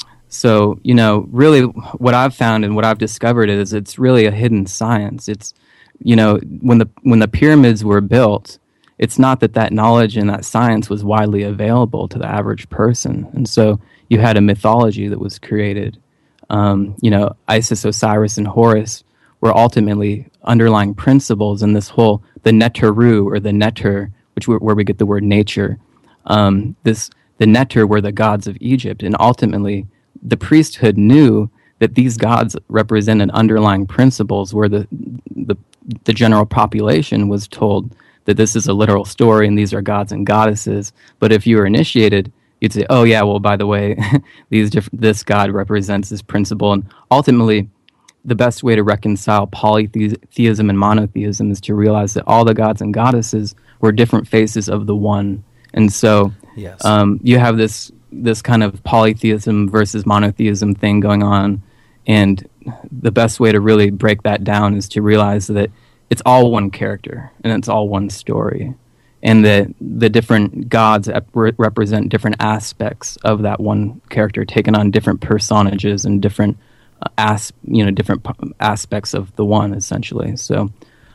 so, you know, really what I've found and what I've discovered is it's really a hidden science. It's, you know, when the when the pyramids were built, it's not that that knowledge and that science was widely available to the average person. And so you had a mythology that was created. Um, you know, Isis, Osiris, and Horus were ultimately underlying principles in this whole, the Neteru, or the Neter, which where we get the word nature. Um, this the Neter were the gods of Egypt, and ultimately the priesthood knew that these gods represented underlying principles where the, the the general population was told that this is a literal story and these are gods and goddesses. But if you were initiated, you'd say, oh yeah, well, by the way, these diff- this god represents this principle. And ultimately, the best way to reconcile polytheism and monotheism is to realize that all the gods and goddesses were different faces of the one. And so yes. um, you have this this kind of polytheism versus monotheism thing going on. And the best way to really break that down is to realize that it's all one character and it's all one story. And that the different gods ep- represent different aspects of that one character, taking on different personages and different uh, as you know different p- aspects of the one, essentially. So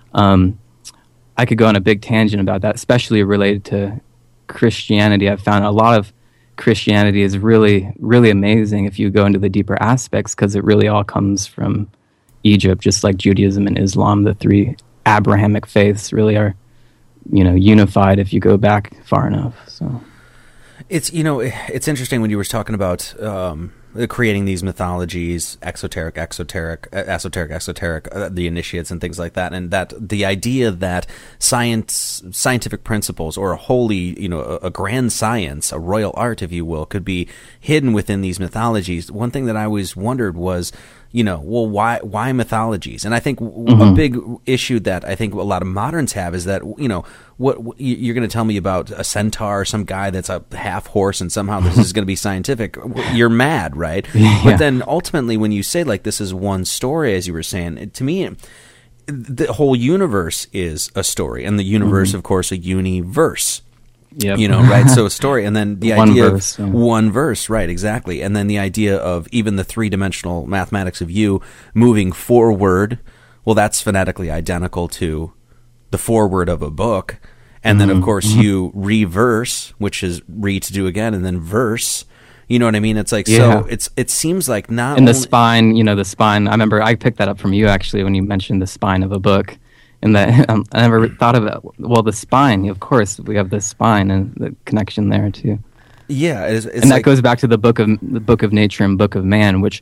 um, I could go on a big tangent about that, especially related to Christianity. I've found a lot of Christianity is really, really amazing if you go into the deeper aspects, because it really all comes from Egypt, just like Judaism and Islam. The three Abrahamic faiths really are, you know, unified if you go back far enough. So it's, you know, it's interesting when you were talking about um, creating these mythologies, exoteric, exoteric, esoteric, exoteric, uh, the initiates and things like that, and that the idea that science, scientific principles, or a holy, you know, a, a grand science, a royal art, if you will, could be hidden within these mythologies. One thing that I always wondered was, you know, well, why why mythologies? And I think mm-hmm. a big issue that I think a lot of moderns have is that, you know, what, what you're going to tell me about a centaur, some guy that's a half horse, and somehow this is going to be scientific. You're mad, right? Yeah. But then ultimately, when you say like this is one story, as you were saying, to me, the whole universe is a story, and the universe, mm-hmm. of course, a universe. Yep. You know, right? So a story, and then the one idea verse, of yeah. one verse, right? Exactly, and then the idea of even the three-dimensional mathematics of you moving forward. Well, that's phonetically identical to the forward of a book, and then of course mm-hmm. you reverse, which is re to do again, and then verse. You know what I mean? It's like yeah. so. It's it seems like not in the only- spine. You know, the spine. I remember I picked that up from you actually when you mentioned the spine of a book. And that um, I never thought of it. Well, the spine, of course, we have the spine and the connection there too. Yeah, it's, it's and that like, goes back to the book of the Book of Nature and Book of Man. Which,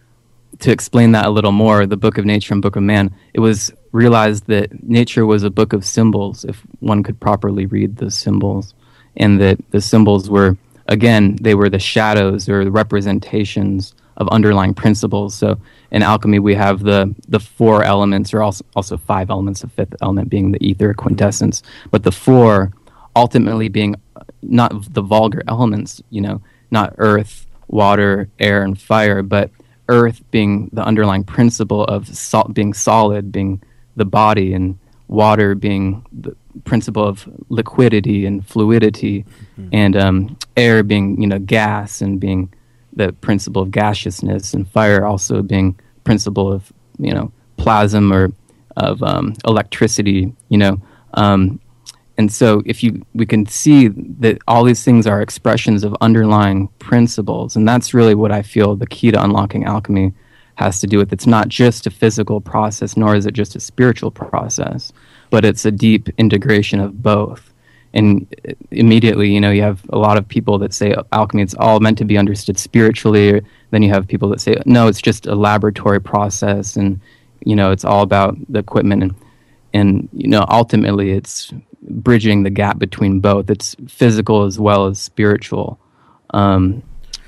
to explain that a little more, the Book of Nature and Book of Man, it was realized that nature was a book of symbols, if one could properly read the symbols, and that the symbols were, again, they were the shadows or the representations of underlying principles. So in alchemy, we have the the four elements, or also also five elements, the fifth element being the ether quintessence, but the four ultimately being not the vulgar elements, you know, not earth, water, air, and fire, but earth being the underlying principle of sol- being solid, being the body, and water being the principle of liquidity and fluidity, mm-hmm. and um, air being, you know, gas and being the principle of gaseousness, and fire also being principle of, you know, plasm or of um, electricity, you know. Um, and so if you, we can see that all these things are expressions of underlying principles, and that's really what I feel the key to unlocking alchemy has to do with. It's not just a physical process, nor is it just a spiritual process, but it's a deep integration of both. And immediately, you know, you have a lot of people that say alchemy, it's all meant to be understood spiritually. Or then you have people that say, no, it's just a laboratory process. And, you know, it's all about the equipment. And, and, you know, ultimately it's bridging the gap between both. It's physical as well as spiritual. Um,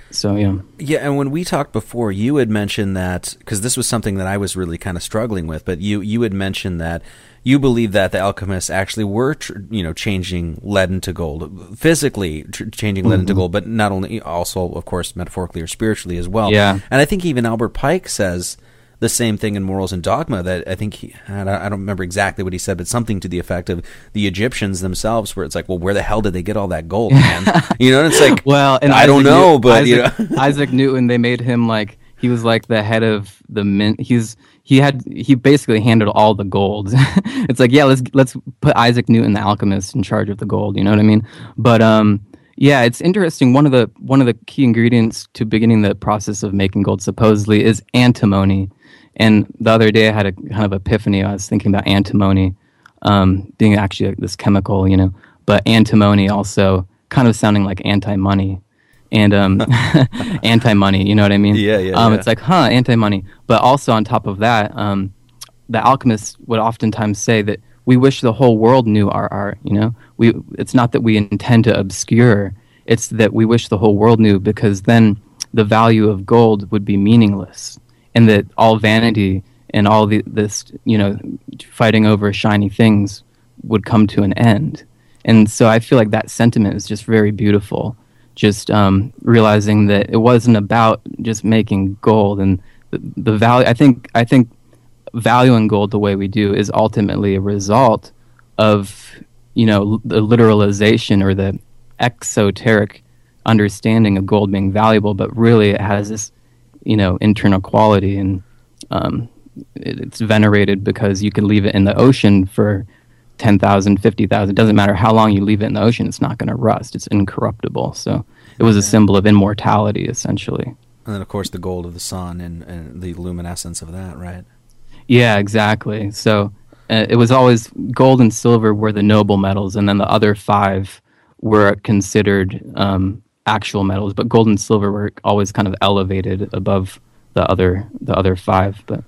So yeah. Yeah, and when we talked before, you had mentioned that, because this was something that I was really kind of struggling with, but you you had mentioned that you believe that the alchemists actually were, tr- you know, changing lead into gold, physically tr- changing lead mm-hmm. into gold, but not only, also, of course, metaphorically or spiritually as well. Yeah. And I think even Albert Pike says the same thing in Morals and Dogma, that I think he, I don't remember exactly what he said, but something to the effect of the Egyptians themselves, where it's like, well, where the hell did they get all that gold, man? You know, and it's like, well, and I Isaac don't know, New- but Isaac, you know. Isaac Newton, they made him like, he was like the head of the mint. He's he had he basically handled all the gold. It's like, yeah, let's let's put Isaac Newton, the alchemist, in charge of the gold. You know what I mean? But um, yeah, it's interesting. One of the one of the key ingredients to beginning the process of making gold supposedly is antimony. And the other day I had a kind of epiphany. I was thinking about antimony um, being actually like this chemical, you know, but antimony also kind of sounding like anti-money. And um, anti-money, you know what I mean? Yeah, yeah, um, yeah. It's like, huh, anti-money. But also on top of that, um, the alchemists would oftentimes say that we wish the whole world knew our art, you know? We, it's not that we intend to obscure, it's that we wish the whole world knew, because then the value of gold would be meaningless. And that all vanity and all the, this, you know, fighting over shiny things would come to an end. And so I feel like that sentiment is just very beautiful. Just um, realizing that it wasn't about just making gold, and the, the value. I think I think valuing gold the way we do is ultimately a result of, you know, the literalization or the exoteric understanding of gold being valuable. But really, it has this, you know, internal quality, and um, it, it's venerated because you can leave it in the ocean for ten thousand, fifty thousand. It doesn't matter how long you leave it in the ocean, it's not going to rust. It's incorruptible. So it was a symbol of immortality, essentially. And then, of course, the gold of the sun and, and the luminescence of that, right? Yeah, exactly. So uh, it was always gold and silver were the noble metals, and then the other five were considered um, actual metals. But gold and silver were always kind of elevated above the other the other five. But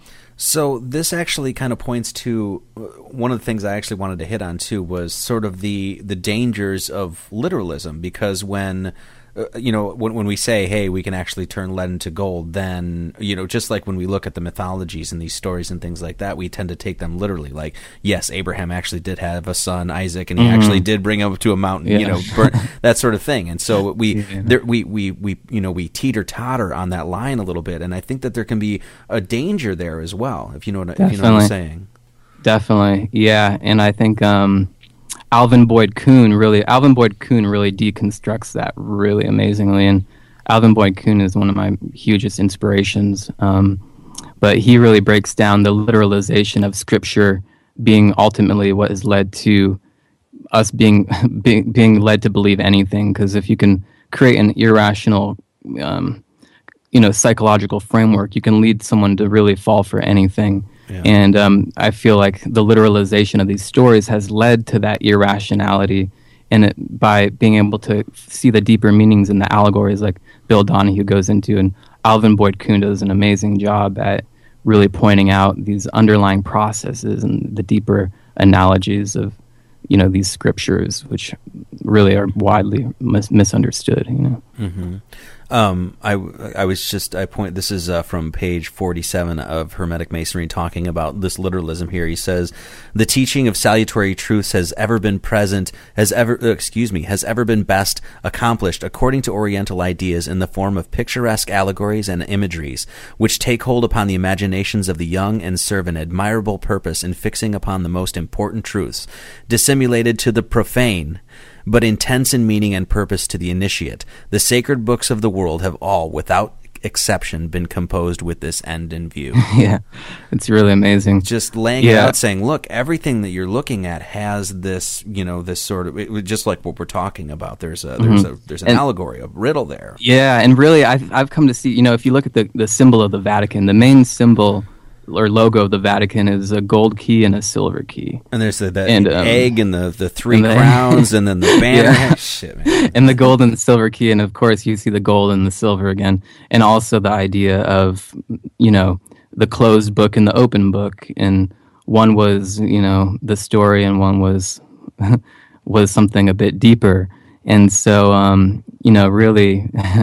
so this actually kind of points to one of the things I actually wanted to hit on too, was sort of the the dangers of literalism, because when uh, you know when when we say, hey, we can actually turn lead into gold, then, you know, just like when we look at the mythologies and these stories and things like that, we tend to take them literally. Like, yes, Abraham actually did have a son, Isaac, and he mm-hmm. actually did bring him up to a mountain, yeah. you know, burn, that sort of thing. And so we yeah. there, we we we you know we teeter totter on that line a little bit, and I think that there can be a danger there as well, if you know what, if you know what I'm saying. Definitely, yeah. And I think um, Alvin Boyd Kuhn really, Alvin Boyd Kuhn really deconstructs that really amazingly. And Alvin Boyd Kuhn is one of my hugest inspirations. Um, but he really breaks down the literalization of Scripture being ultimately what has led to us being being, being led to believe anything. Because if you can create an irrational, um, you know, psychological framework, you can lead someone to really fall for anything. Yeah. And um, I feel like the literalization of these stories has led to that irrationality, and it, by being able to see the deeper meanings in the allegories like Bill Donahue goes into, and Alvin Boyd Kuhn does an amazing job at really pointing out these underlying processes and the deeper analogies of, you know, these scriptures, which really are widely mis- misunderstood, you know. Mm-hmm. Um, I, I was just, I point, this is uh, from page forty-seven of Hermetic Masonry, talking about this literalism here. He says, the teaching of salutary truths has ever been present, has ever, uh, excuse me, has ever been best accomplished according to Oriental ideas in the form of picturesque allegories and imageries, which take hold upon the imaginations of the young and serve an admirable purpose in fixing upon the most important truths, dissimulated to the profane, but intense in meaning and purpose to the initiate. The sacred books of the world have all, without exception, been composed with this end in view. Yeah, it's really amazing. Just laying yeah. it out, saying, look, everything that you're looking at has this, you know, this sort of, it, just like what we're talking about. There's a, there's mm-hmm. a, there's an and, allegory, a riddle there. Yeah, and really, I've, I've come to see, you know, if you look at the, the symbol of the Vatican, the main symbol or logo of the Vatican is a gold key and a silver key. And there's the, the and, um, egg and the, the three and the, crowns and then the banner. Yeah. Shit, man. And the gold and the silver key. And of course, you see the gold and the silver again. And also the idea of, you know, the closed book and the open book. And one was, you know, the story, and one was was something a bit deeper. And so, um, you know, really,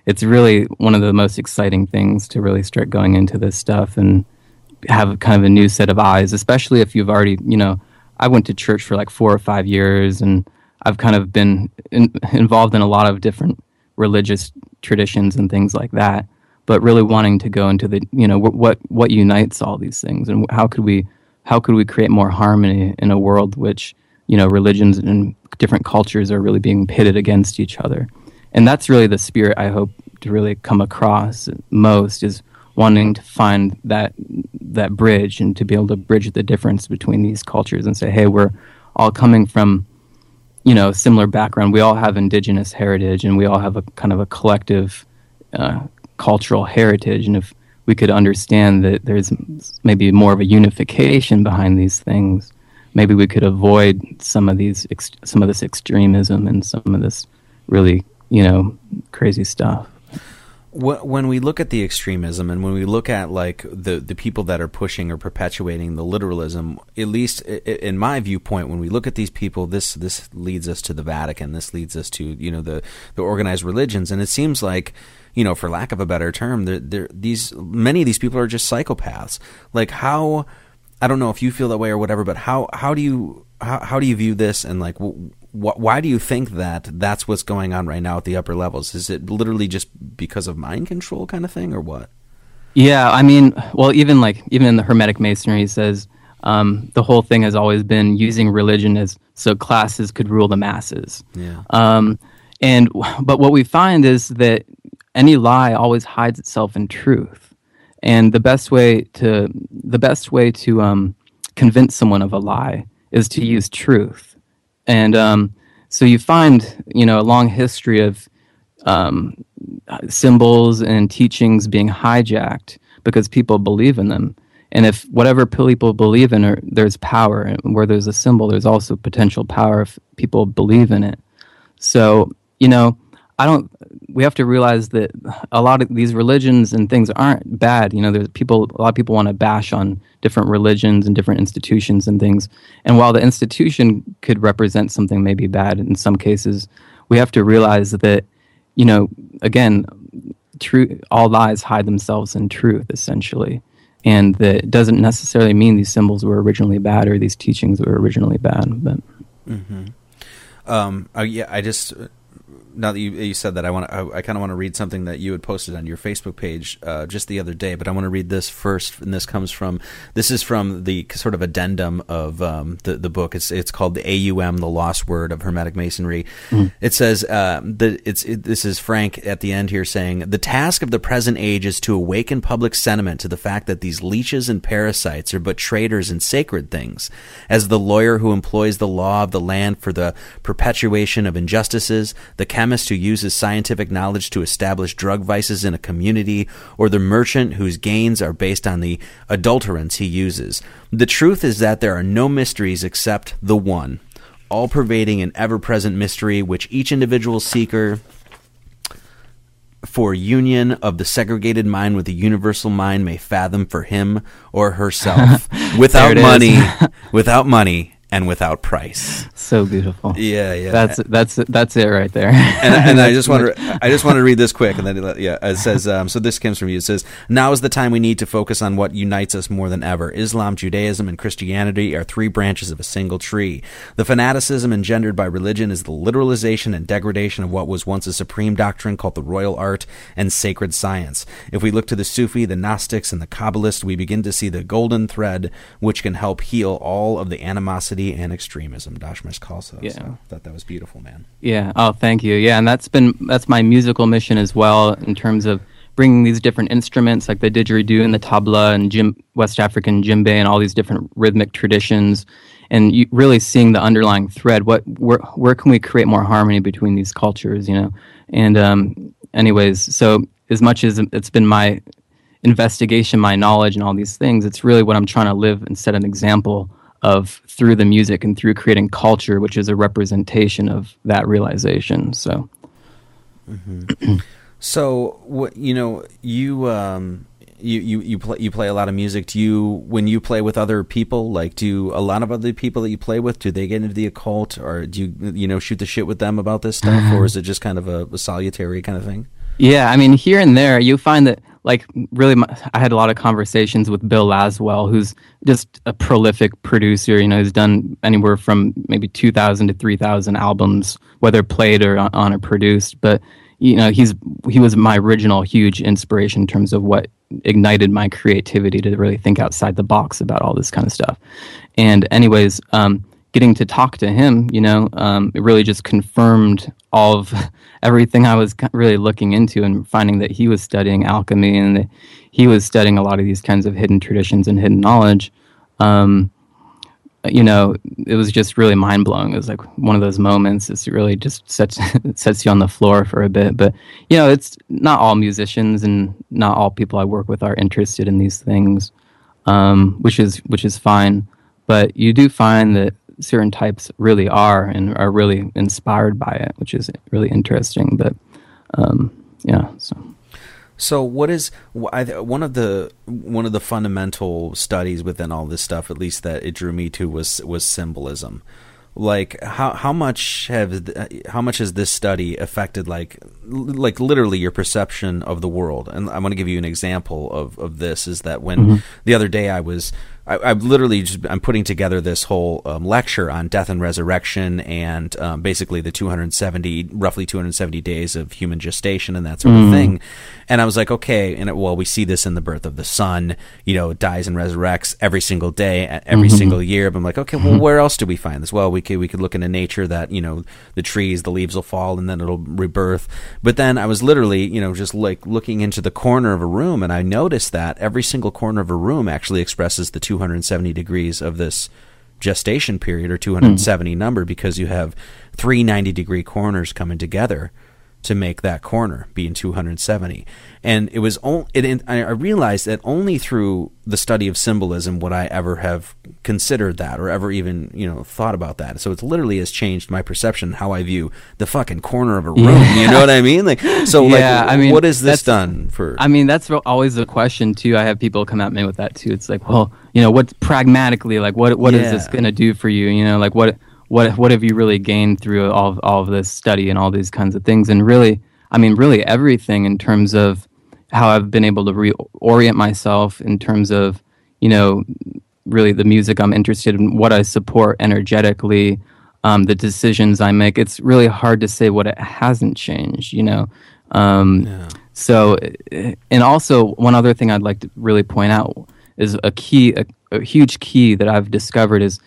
it's really one of the most exciting things to really start going into this stuff and have kind of a new set of eyes, especially if you've already, you know, I went to church for like four or five years, and I've kind of been in, involved in a lot of different religious traditions and things like that, but really wanting to go into the, you know, what what unites all these things, and how could we how could we create more harmony in a world which, you know, religions and different cultures are really being pitted against each other. And that's really the spirit I hope to really come across most, is wanting to find that that bridge and to be able to bridge the difference between these cultures and say, hey, we're all coming from, you know, similar background. We all have indigenous heritage, and we all have a kind of a collective uh, cultural heritage. And if we could understand that there's maybe more of a unification behind these things, maybe we could avoid some of these ex- some of this extremism and some of this really, you know, crazy stuff. When we look at the extremism, and when we look at like the, the people that are pushing or perpetuating the literalism, at least in my viewpoint, when we look at these people, this this leads us to the Vatican. This leads us to, you know, the, the organized religions, and it seems like, you know, for lack of a better term, they're, they're, these many of these people are just psychopaths. Like, how, I don't know if you feel that way or whatever, but how how do you how, how do you view this, and like wh- wh- why do you think that that's what's going on right now at the upper levels? Is it literally just because of mind control kind of thing, or what? Yeah, I mean, well, even like even in the Hermetic Masonry, it says um, the whole thing has always been using religion as so classes could rule the masses. Yeah. Um, and but what we find is that any lie always hides itself in truth, and the best way to the best way to um, convince someone of a lie is to use truth. And um, so you find, you know, a long history of um, symbols and teachings being hijacked because people believe in them. And if whatever people believe in, or there's power, and where there's a symbol, there's also potential power if people believe in it. So, you know, I don't. We have to realize that a lot of these religions and things aren't bad. You know, there's people. A lot of people want to bash on different religions and different institutions and things. And while the institution could represent something maybe bad in some cases, we have to realize that, you know, again, true. All lies hide themselves in truth, essentially, and that it doesn't necessarily mean these symbols were originally bad or these teachings were originally bad. But mm-hmm. um, oh, yeah, I just. Now that you, you said that, I want to, I, I kind of want to read something that you had posted on your Facebook page uh, just the other day, but I want to read this first, and this comes from, this is from the sort of addendum of um, the, the book. It's it's called the A U M, The Lost Word of Hermetic Masonry. Mm. It says, uh, that it's it, this is Frank at the end here saying, the task of the present age is to awaken public sentiment to the fact that these leeches and parasites are but traders in sacred things. As the lawyer who employs the law of the land for the perpetuation of injustices, the chemist who uses scientific knowledge to establish drug vices in a community, or the merchant whose gains are based on the adulterants he uses. The truth is that there are no mysteries except the one, all-pervading and ever-present mystery which each individual seeker for union of the segregated mind with the universal mind may fathom for him or herself, without money, without money, and without price. So beautiful. Yeah, yeah. That's that's that's it right there. And, and I just want to I just want to read this quick, and then yeah, it says. Um, so this comes from you. It says, "Now is the time we need to focus on what unites us more than ever. Islam, Judaism, and Christianity are three branches of a single tree. The fanaticism engendered by religion is the literalization and degradation of what was once a supreme doctrine called the royal art and sacred science. If we look to the Sufi, the Gnostics, and the Kabbalists, we begin to see the golden thread which can help heal all of the animosity and extremism." Dashmesh Khalsa. Yeah. So I thought that was beautiful, man. Yeah. Oh, thank you. Yeah, and that's been that's my musical mission as well, in terms of bringing these different instruments like the didgeridoo and the tabla and Jim, West African djembe and all these different rhythmic traditions, and you really seeing the underlying thread. What where where can we create more harmony between these cultures? You know, and um, anyways, so as much as it's been my investigation, my knowledge, and all these things, it's really what I'm trying to live and set an example of through the music and through creating culture, which is a representation of that realization. So, mm-hmm. so what you know, you um, you you you play you play a lot of music. Do you, when you play with other people, like do a lot of other people that you play with, do they get into the occult, or do you you know shoot the shit with them about this stuff, or is it just kind of a, a solitary kind of thing? Yeah, I mean, here and there, you find that, like, really, my, I had a lot of conversations with Bill Laswell, who's just a prolific producer. You know, he's done anywhere from maybe two thousand to three thousand albums, whether played or on, on or produced. But, you know, he's he was my original huge inspiration in terms of what ignited my creativity to really think outside the box about all this kind of stuff. And anyways, um, getting to talk to him, you know, um, it really just confirmed all of everything I was really looking into, and finding that he was studying alchemy and that he was studying a lot of these kinds of hidden traditions and hidden knowledge. Um, you know, it was just really mind blowing. It was like one of those moments. It's really just sets sets you on the floor for a bit. But you know, it's not all musicians and not all people I work with are interested in these things, um, which is which is fine. But you do find that certain types really are and are really inspired by it, which is really interesting. But um, yeah, so. So what is one of the one of the fundamental studies within all this stuff, at least that it drew me to, was was symbolism. Like how how much have how much has this study affected like like literally your perception of the world? And I'm going to give you an example of, of this. Is that when mm-hmm. the other day I was I, I literally just I'm putting together this whole um, lecture on death and resurrection, and um, basically the two hundred seventy roughly two hundred seventy days of human gestation and that sort mm-hmm. of thing. And I was like, okay, and it, well, we see this in the birth of the sun. You know, it dies and resurrects every single day, every mm-hmm. single year. But I'm like, okay, well, where else do we find this? Well, we could we could look into nature, that, you know, the trees, the leaves will fall and then it'll rebirth. But then I was literally, you know, just like looking into the corner of a room, and I noticed that every single corner of a room actually expresses the two hundred seventy degrees of this gestation period, or two hundred seventy mm. number, because you have three ninety degree corners coming together to make that corner being two hundred seventy. And it was only, it, I realized that only through the study of symbolism would I ever have considered that, or ever even, you know, thought about that. So it literally has changed my perception, how I view the fucking corner of a room. Yeah. You know what I mean? Like, so yeah, like, I mean, what has this done for? I mean, that's always the question too. I have people come at me with that too. It's like, well, you know, what pragmatically, like, what what yeah. is this going to do for you? You know, like what. What what have you really gained through all of, all of this study and all these kinds of things? And really, I mean, really everything in terms of how I've been able to reorient myself in terms of, you know, really the music I'm interested in, what I support energetically, um, the decisions I make. It's really hard to say what it hasn't changed, you know. Um, yeah. So, and also one other thing I'd like to really point out is a key, a, a huge key that I've discovered is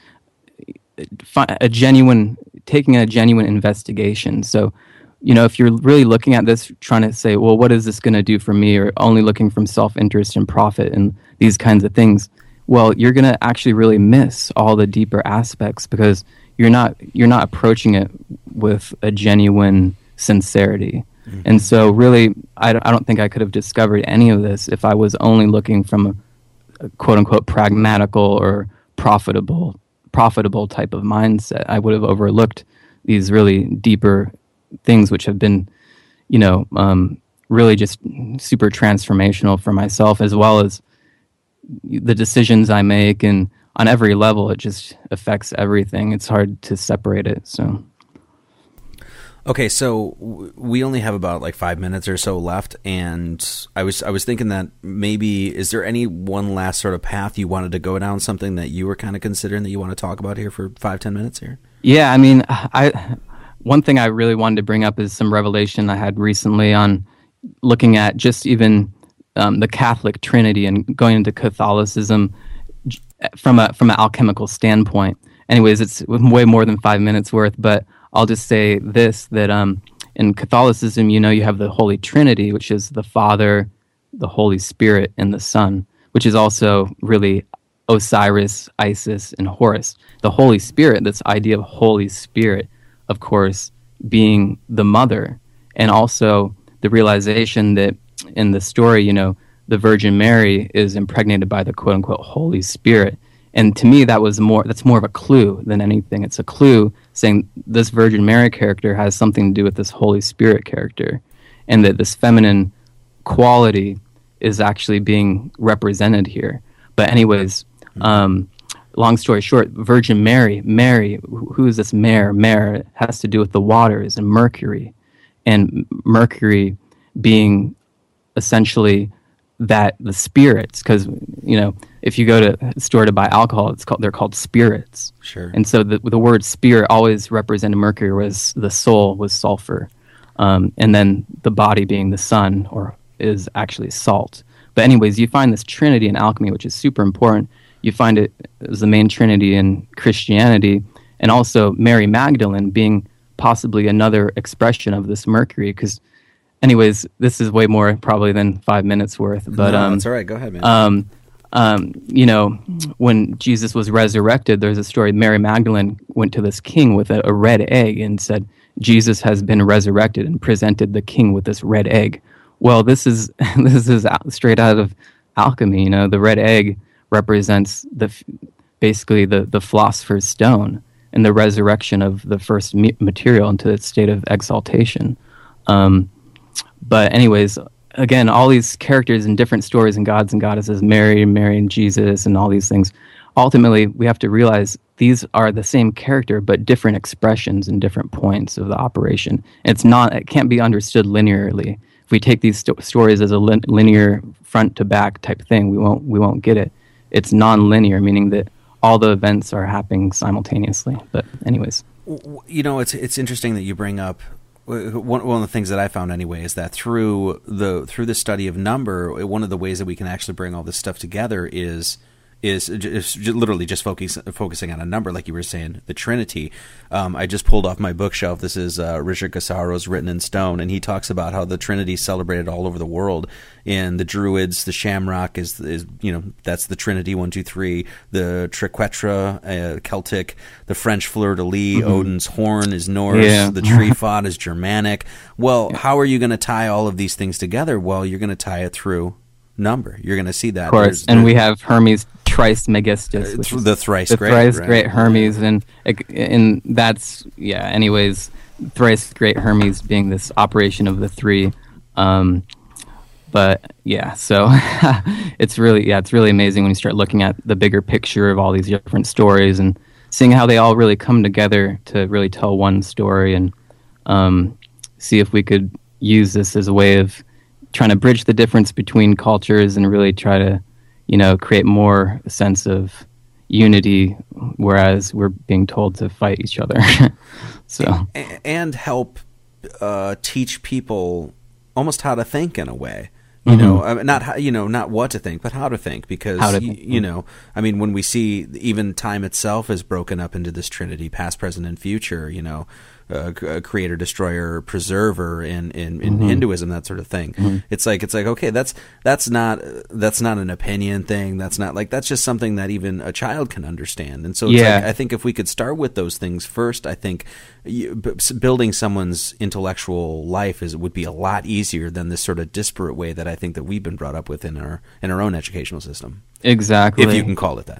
a genuine, taking a genuine investigation. So, you know, if you're really looking at this, trying to say, well, what is this going to do for me, or only looking from self-interest and profit and these kinds of things, well, you're going to actually really miss all the deeper aspects, because you're not you're not approaching it with a genuine sincerity. Mm-hmm. And so, really, I don't, I don't think I could have discovered any of this if I was only looking from a, a quote-unquote pragmatical or profitable profitable type of mindset. I would have overlooked these really deeper things, which have been, you know, um, really just super transformational for myself, as well as the decisions I make, and on every level, it just affects everything. It's hard to separate it. So. Okay, so we only have about like five minutes or so left, and I was I was thinking that maybe, is there any one last sort of path you wanted to go down, something that you were kind of considering that you want to talk about here for five, ten minutes here? Yeah, I mean, I one thing I really wanted to bring up is some revelation I had recently on looking at just even um, the Catholic Trinity and going into Catholicism from a from an alchemical standpoint. Anyways, it's way more than five minutes worth, but I'll just say this, that um, in Catholicism, you know, you have the Holy Trinity, which is the Father, the Holy Spirit, and the Son, which is also really Osiris, Isis, and Horus. The Holy Spirit, this idea of Holy Spirit, of course, being the mother, and also the realization that in the story, you know, the Virgin Mary is impregnated by the quote-unquote Holy Spirit. And to me, that was more, that's more of a clue than anything. It's a clue saying this Virgin Mary character has something to do with this Holy Spirit character, and that this feminine quality is actually being represented here. But anyways, um, long story short, Virgin Mary, Mary, who is this mare? Mare has to do with the waters and Mercury. And Mercury being essentially that the spirits, because you know if you go to a store to buy alcohol, it's called they're called spirits. Sure. And so the the word spirit always represented mercury, whereas the soul was sulfur, um, and then the body being the sun or is actually salt. But anyways, you find this trinity in alchemy, which is super important. You find it as the main trinity in Christianity, and also Mary Magdalene being possibly another expression of this mercury, because anyways, this is way more probably than five minutes worth. But no, um, that's all right. Go ahead, man. Um, um, you know, when Jesus was resurrected, there's a story. Mary Magdalene went to this king with a, a red egg and said, "Jesus has been resurrected," and presented the king with this red egg. Well, this is this is straight out of alchemy. You know, the red egg represents the basically the the philosopher's stone and the resurrection of the first material into its state of exaltation. Um, But anyways, again, all these characters in different stories and gods and goddesses, Mary, Mary and Jesus and all these things, ultimately we have to realize these are the same character but different expressions and different points of the operation. It's not, it can't be understood linearly. If we take these sto- stories as a lin- linear front to back type thing, we won't we won't get it. It's non-linear, meaning that all the events are happening simultaneously. But anyways. You know, it's it's interesting that you bring up One one of the things that I found anyway is that through the through the study of number, one of the ways that we can actually bring all this stuff together is is just literally just focus, focusing on a number, like you were saying, the Trinity. Um, I just pulled off my bookshelf. This is uh, Richard Cassaro's Written in Stone, and he talks about how the Trinity is celebrated all over the world. In the Druids, the shamrock is, is you know, that's the Trinity, one, two, three. The triquetra, uh, Celtic. The French fleur-de-lis, mm-hmm. Odin's horn is Norse. Yeah. The tree fod is Germanic. Well, yeah. How are you going to tie all of these things together? Well, you're going to tie it through number. You're going to see that. Of course, there's, and there's, we have Hermes Trismegistus, which uh, is the thrice the great, thrice right? great Hermes, and and that's yeah. Anyways, thrice great Hermes being this operation of the three, um, but yeah. So it's really yeah, it's really amazing when you start looking at the bigger picture of all these different stories and seeing how they all really come together to really tell one story, and um, see if we could use this as a way of trying to bridge the difference between cultures and really try to, you know, create more sense of unity, whereas we're being told to fight each other. So and help uh, teach people almost how to think in a way. You mm-hmm. know, I mean, not how, you know, not what to think, but how to think. Because to you, think. you know, I mean, when we see even time itself is broken up into this trinity, past, present, and future. You know, uh, creator, destroyer, preserver in in, in mm-hmm. Hinduism, that sort of thing. Mm-hmm. It's like it's like okay, that's that's not that's not an opinion thing. That's not like that's just something that even a child can understand. And so it's yeah. like, I think if we could start with those things first, I think you, building someone's intellectual life is would be a lot easier than this sort of disparate way that I think that we've been brought up with in our in our own educational system. Exactly, if you can call it that.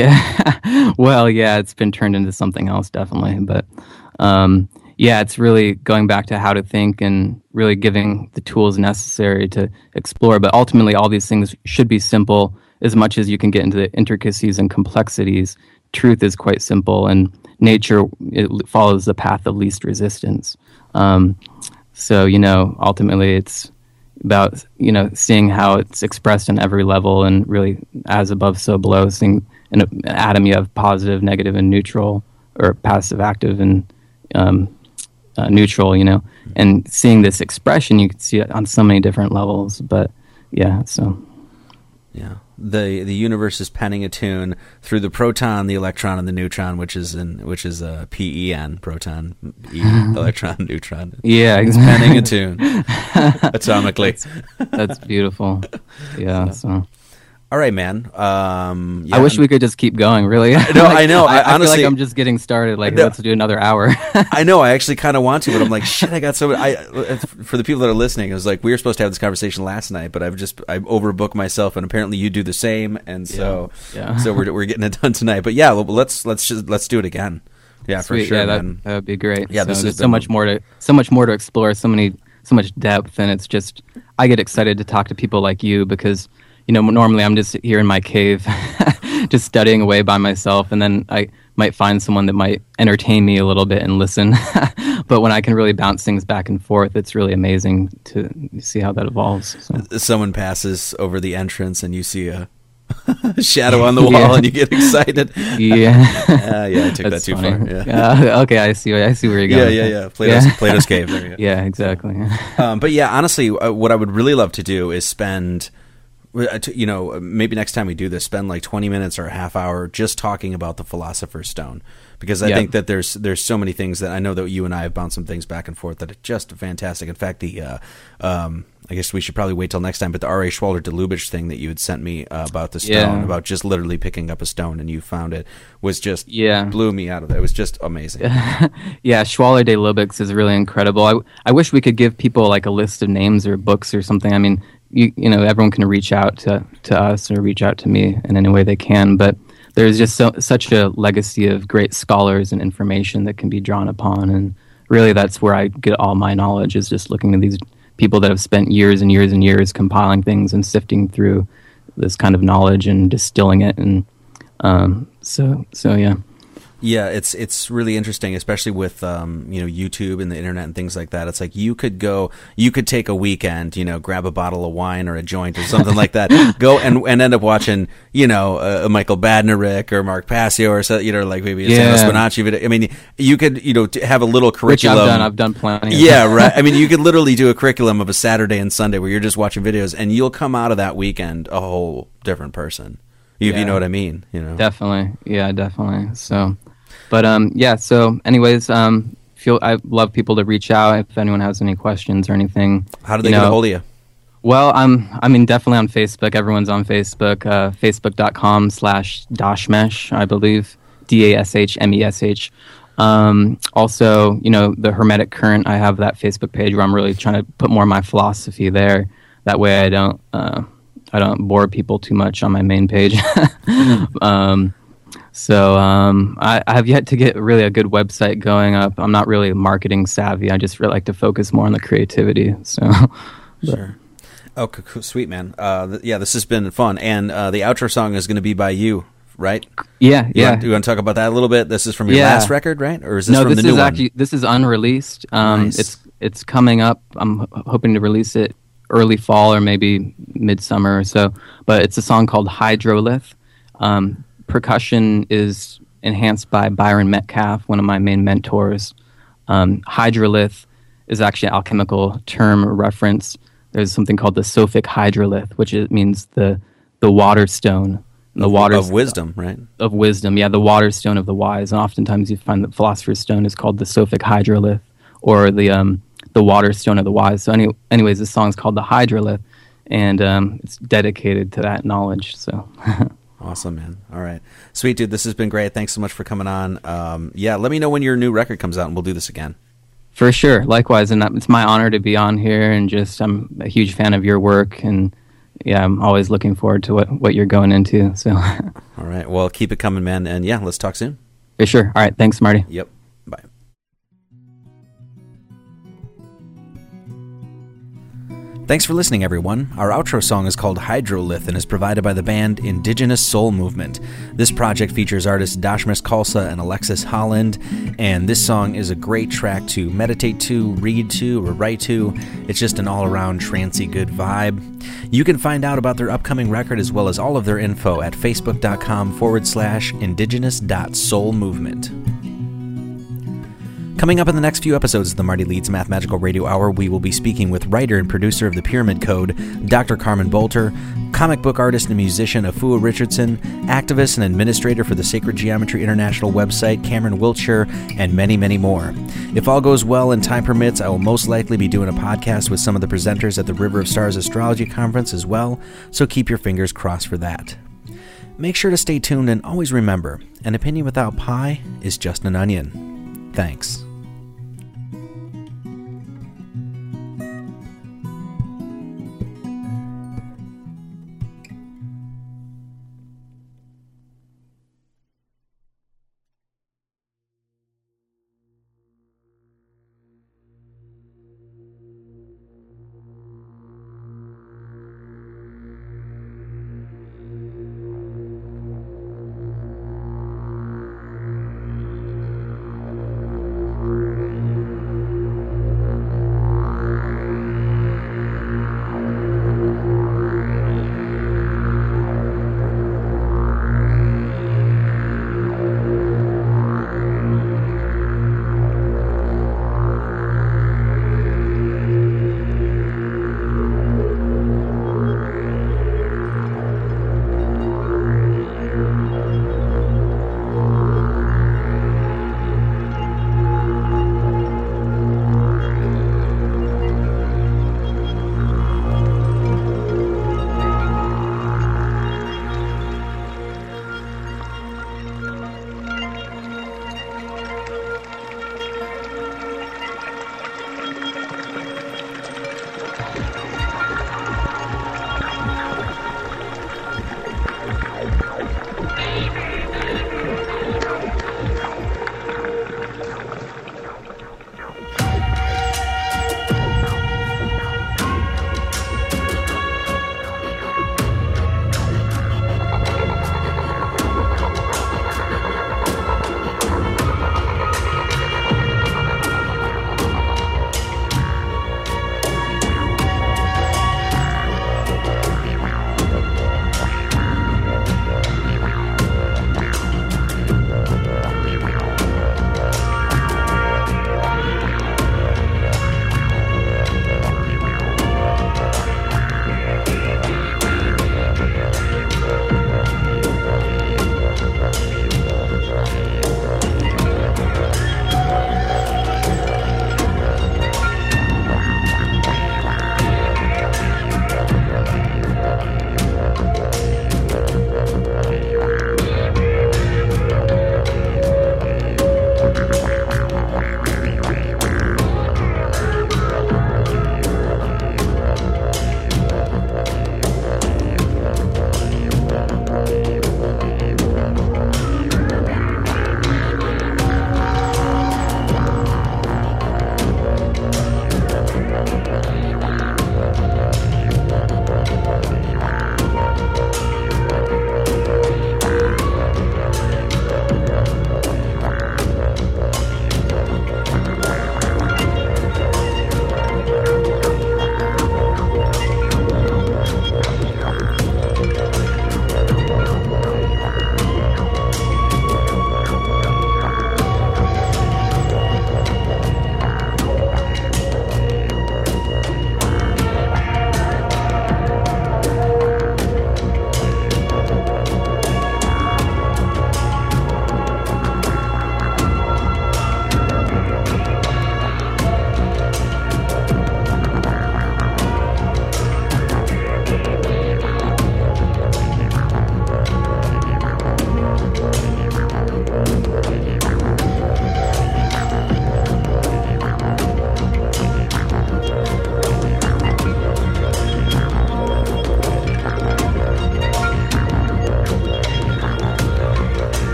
Yeah. Well, yeah, it's been turned into something else, definitely. But um, yeah, it's really going back to how to think and really giving the tools necessary to explore. But ultimately, all these things should be simple as much as you can get into the intricacies and complexities. Truth is quite simple, and nature, it follows the path of least resistance. Um, so, you know, ultimately it's about, you know, seeing how it's expressed on every level and really as above, so below. Seeing in an atom you have positive, negative, and neutral, or passive, active, and um, uh, neutral, you know. And seeing this expression, you can see it on so many different levels. But yeah, so... Yeah, the the universe is penning a tune through the proton, the electron, and the neutron, which is in which is a P E N, proton, E, electron, neutron. Yeah, it's penning a tune atomically. That's, that's beautiful. Yeah. So. All right, man. Um, yeah, I wish we could just keep going. Really. No, like, I know. I, I, honestly, I feel like I'm just getting started. Like, no, let's do another hour. I know. I actually kind of want to, but I'm like, shit. I got so. I for the people that are listening, it was like we were supposed to have this conversation last night, but I've just I overbooked myself, and apparently you do the same, and so yeah. Yeah. so we're we're getting it done tonight. But yeah, let's let's just let's do it again. Yeah, Sweet. for sure. Yeah, that, man. that would be great. Yeah, so this there's is so much more to so much more to explore. So many so much depth, and it's just I get excited to talk to people like you because. You know, normally I'm just here in my cave, just studying away by myself, and then I might find someone that might entertain me a little bit and listen. But when I can really bounce things back and forth, it's really amazing to see how that evolves. So. Someone passes over the entrance and you see a shadow on the wall yeah. and you get excited. Yeah, uh, yeah, I took That's that too funny. far. Yeah. Uh, okay, I see. I see where you're going. Yeah, yeah, yeah. Plato's, yeah. Plato's cave. There you go. Yeah, exactly. Um, but yeah, honestly, uh, what I would really love to do is spend, uh, to- you know, maybe next time we do this, spend like twenty minutes or a half hour just talking about the Philosopher's Stone, because I Yeah. think that there's there's so many things that I know that you and I have bounced some things back and forth that are just fantastic. In fact, the uh, um, I guess we should probably wait till next time, but the R A. Schwaller de Lubitsch thing that you had sent me uh, about the stone, Yeah. about just literally picking up a stone and you found it, was just Yeah. blew me out of it. It was just amazing. Yeah, Schwaller de Lubitsch is really incredible. I, I wish we could give people like a list of names or books or something. I mean, you you know, everyone can reach out to, to us or reach out to me in any way they can, but there's just so, such a legacy of great scholars and information that can be drawn upon, and really that's where I get all my knowledge, is just looking at these people that have spent years and years and years compiling things and sifting through this kind of knowledge and distilling it, and um, so so yeah. Yeah, it's it's really interesting, especially with um, you know, YouTube and the internet and things like that. It's like you could go, you could take a weekend, you know, grab a bottle of wine or a joint or something like that, go and, and end up watching, you know, a, a Michael Badnarik or Mark Passio or so, you know, like maybe a Yeah. Sandro Spinacci video. I mean, you could, you know, t- have a little Which curriculum. I've done. I've done plenty. Of Yeah, right. I mean, you could literally do a curriculum of a Saturday and Sunday where you're just watching videos, and you'll come out of that weekend a whole different person. If Yeah. you know what I mean, you know. Definitely. Yeah, definitely. So, but um, yeah. So, anyways, um, feel I love people to reach out if anyone has any questions or anything. How do they you get know. a hold of you? Well, I'm I mean definitely on Facebook. Everyone's on Facebook. Uh, Facebook.com slash Dashmesh, I believe. D A S H M E S H. Um, also, you know, the Hermetic Current. I have that Facebook page where I'm really trying to put more of my philosophy there. That way, I don't uh, I don't bore people too much on my main page. um, so um, I, I have yet to get really a good website going up. I'm not really marketing savvy. I just really like to focus more on the creativity. So. Sure. Oh, cool, cool, sweet, man. Uh, th- yeah, this has been fun. And uh, the outro song is going to be by you, right? Yeah, You yeah. Want, you want to talk about that a little bit? This is from your Yeah. last record, right? Or is this no, from this the new is one? actually this is unreleased. Um, Nice. It's it's coming up. I'm h- hoping to release it early fall or maybe midsummer or so. But it's a song called Hydrolith. Um, percussion is enhanced by Byron Metcalf, one of my main mentors. Um, hydrolith is actually an alchemical term reference. There's something called the Sophic hydrolith, which it means the the water stone. The of, water of wisdom, right? of wisdom. Yeah, the water stone of the wise. And oftentimes you find the philosopher's stone is called the Sophic hydrolith, or the um, the water stone of the wise. So, any, anyways, this song's called the Hydrolith, and um, it's dedicated to that knowledge. So, Awesome, man. All right. Sweet, dude. This has been great. Thanks so much for coming on. Um, yeah, let me know when your new record comes out, and we'll do this again. for sure, likewise, and it's my honor to be on here. And just, I'm a huge fan of your work, and yeah, I'm always looking forward to what what you're going into. So, All right. Well, keep it coming, man. And yeah, let's talk soon. for sure. All right, thanks, Marty. Yep. Bye. Thanks for listening, everyone. Our outro song is called Hydrolith and is provided by the band Indigenous Soul Movement. This project features artists Dashmas Khalsa and Alexis Holland, and this song is a great track to meditate to, read to, or write to. It's just an all-around trancey good vibe. You can find out about their upcoming record as well as all of their info at facebook.com forward slash indigenous dot soul movement. Coming up in the next few episodes of the Marty Leeds Math Magical Radio Hour, we will be speaking with writer and producer of The Pyramid Code, Doctor Carmen Bolter, comic book artist and musician Afua Richardson, activist and administrator for the Sacred Geometry International website, Cameron Wiltshire, and many, many more. If all goes well and time permits, I will most likely be doing a podcast with some of the presenters at the River of Stars Astrology Conference as well, so keep your fingers crossed for that. Make sure to stay tuned and always remember, an opinion without pie is just an onion. Thanks.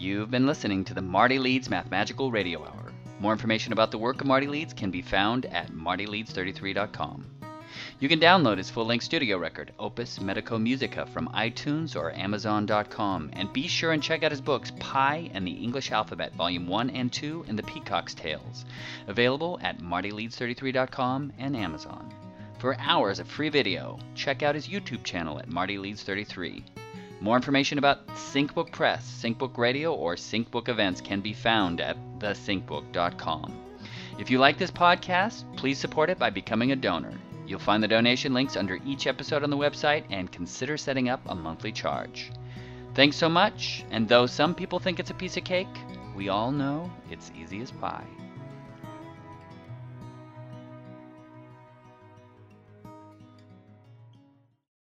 You've been listening to the Marty Leeds Mathmagical Radio Hour. More information about the work of Marty Leeds can be found at marty leeds thirty-three dot com. You can download his full-length studio record, Opus Medico Musica, from iTunes or amazon dot com, and be sure and check out his books, Pi and the English Alphabet, Volume one and two, and The Peacock's Tales, available at marty leeds thirty-three dot com and Amazon. For hours of free video, check out his YouTube channel at marty leeds thirty-three. More information about SyncBook Press, SyncBook Radio, or SyncBook events can be found at the sync book dot com. If you like this podcast, please support it by becoming a donor. You'll find the donation links under each episode on the website, and consider setting up a monthly charge. Thanks so much, and though some people think it's a piece of cake, we all know it's easy as pie.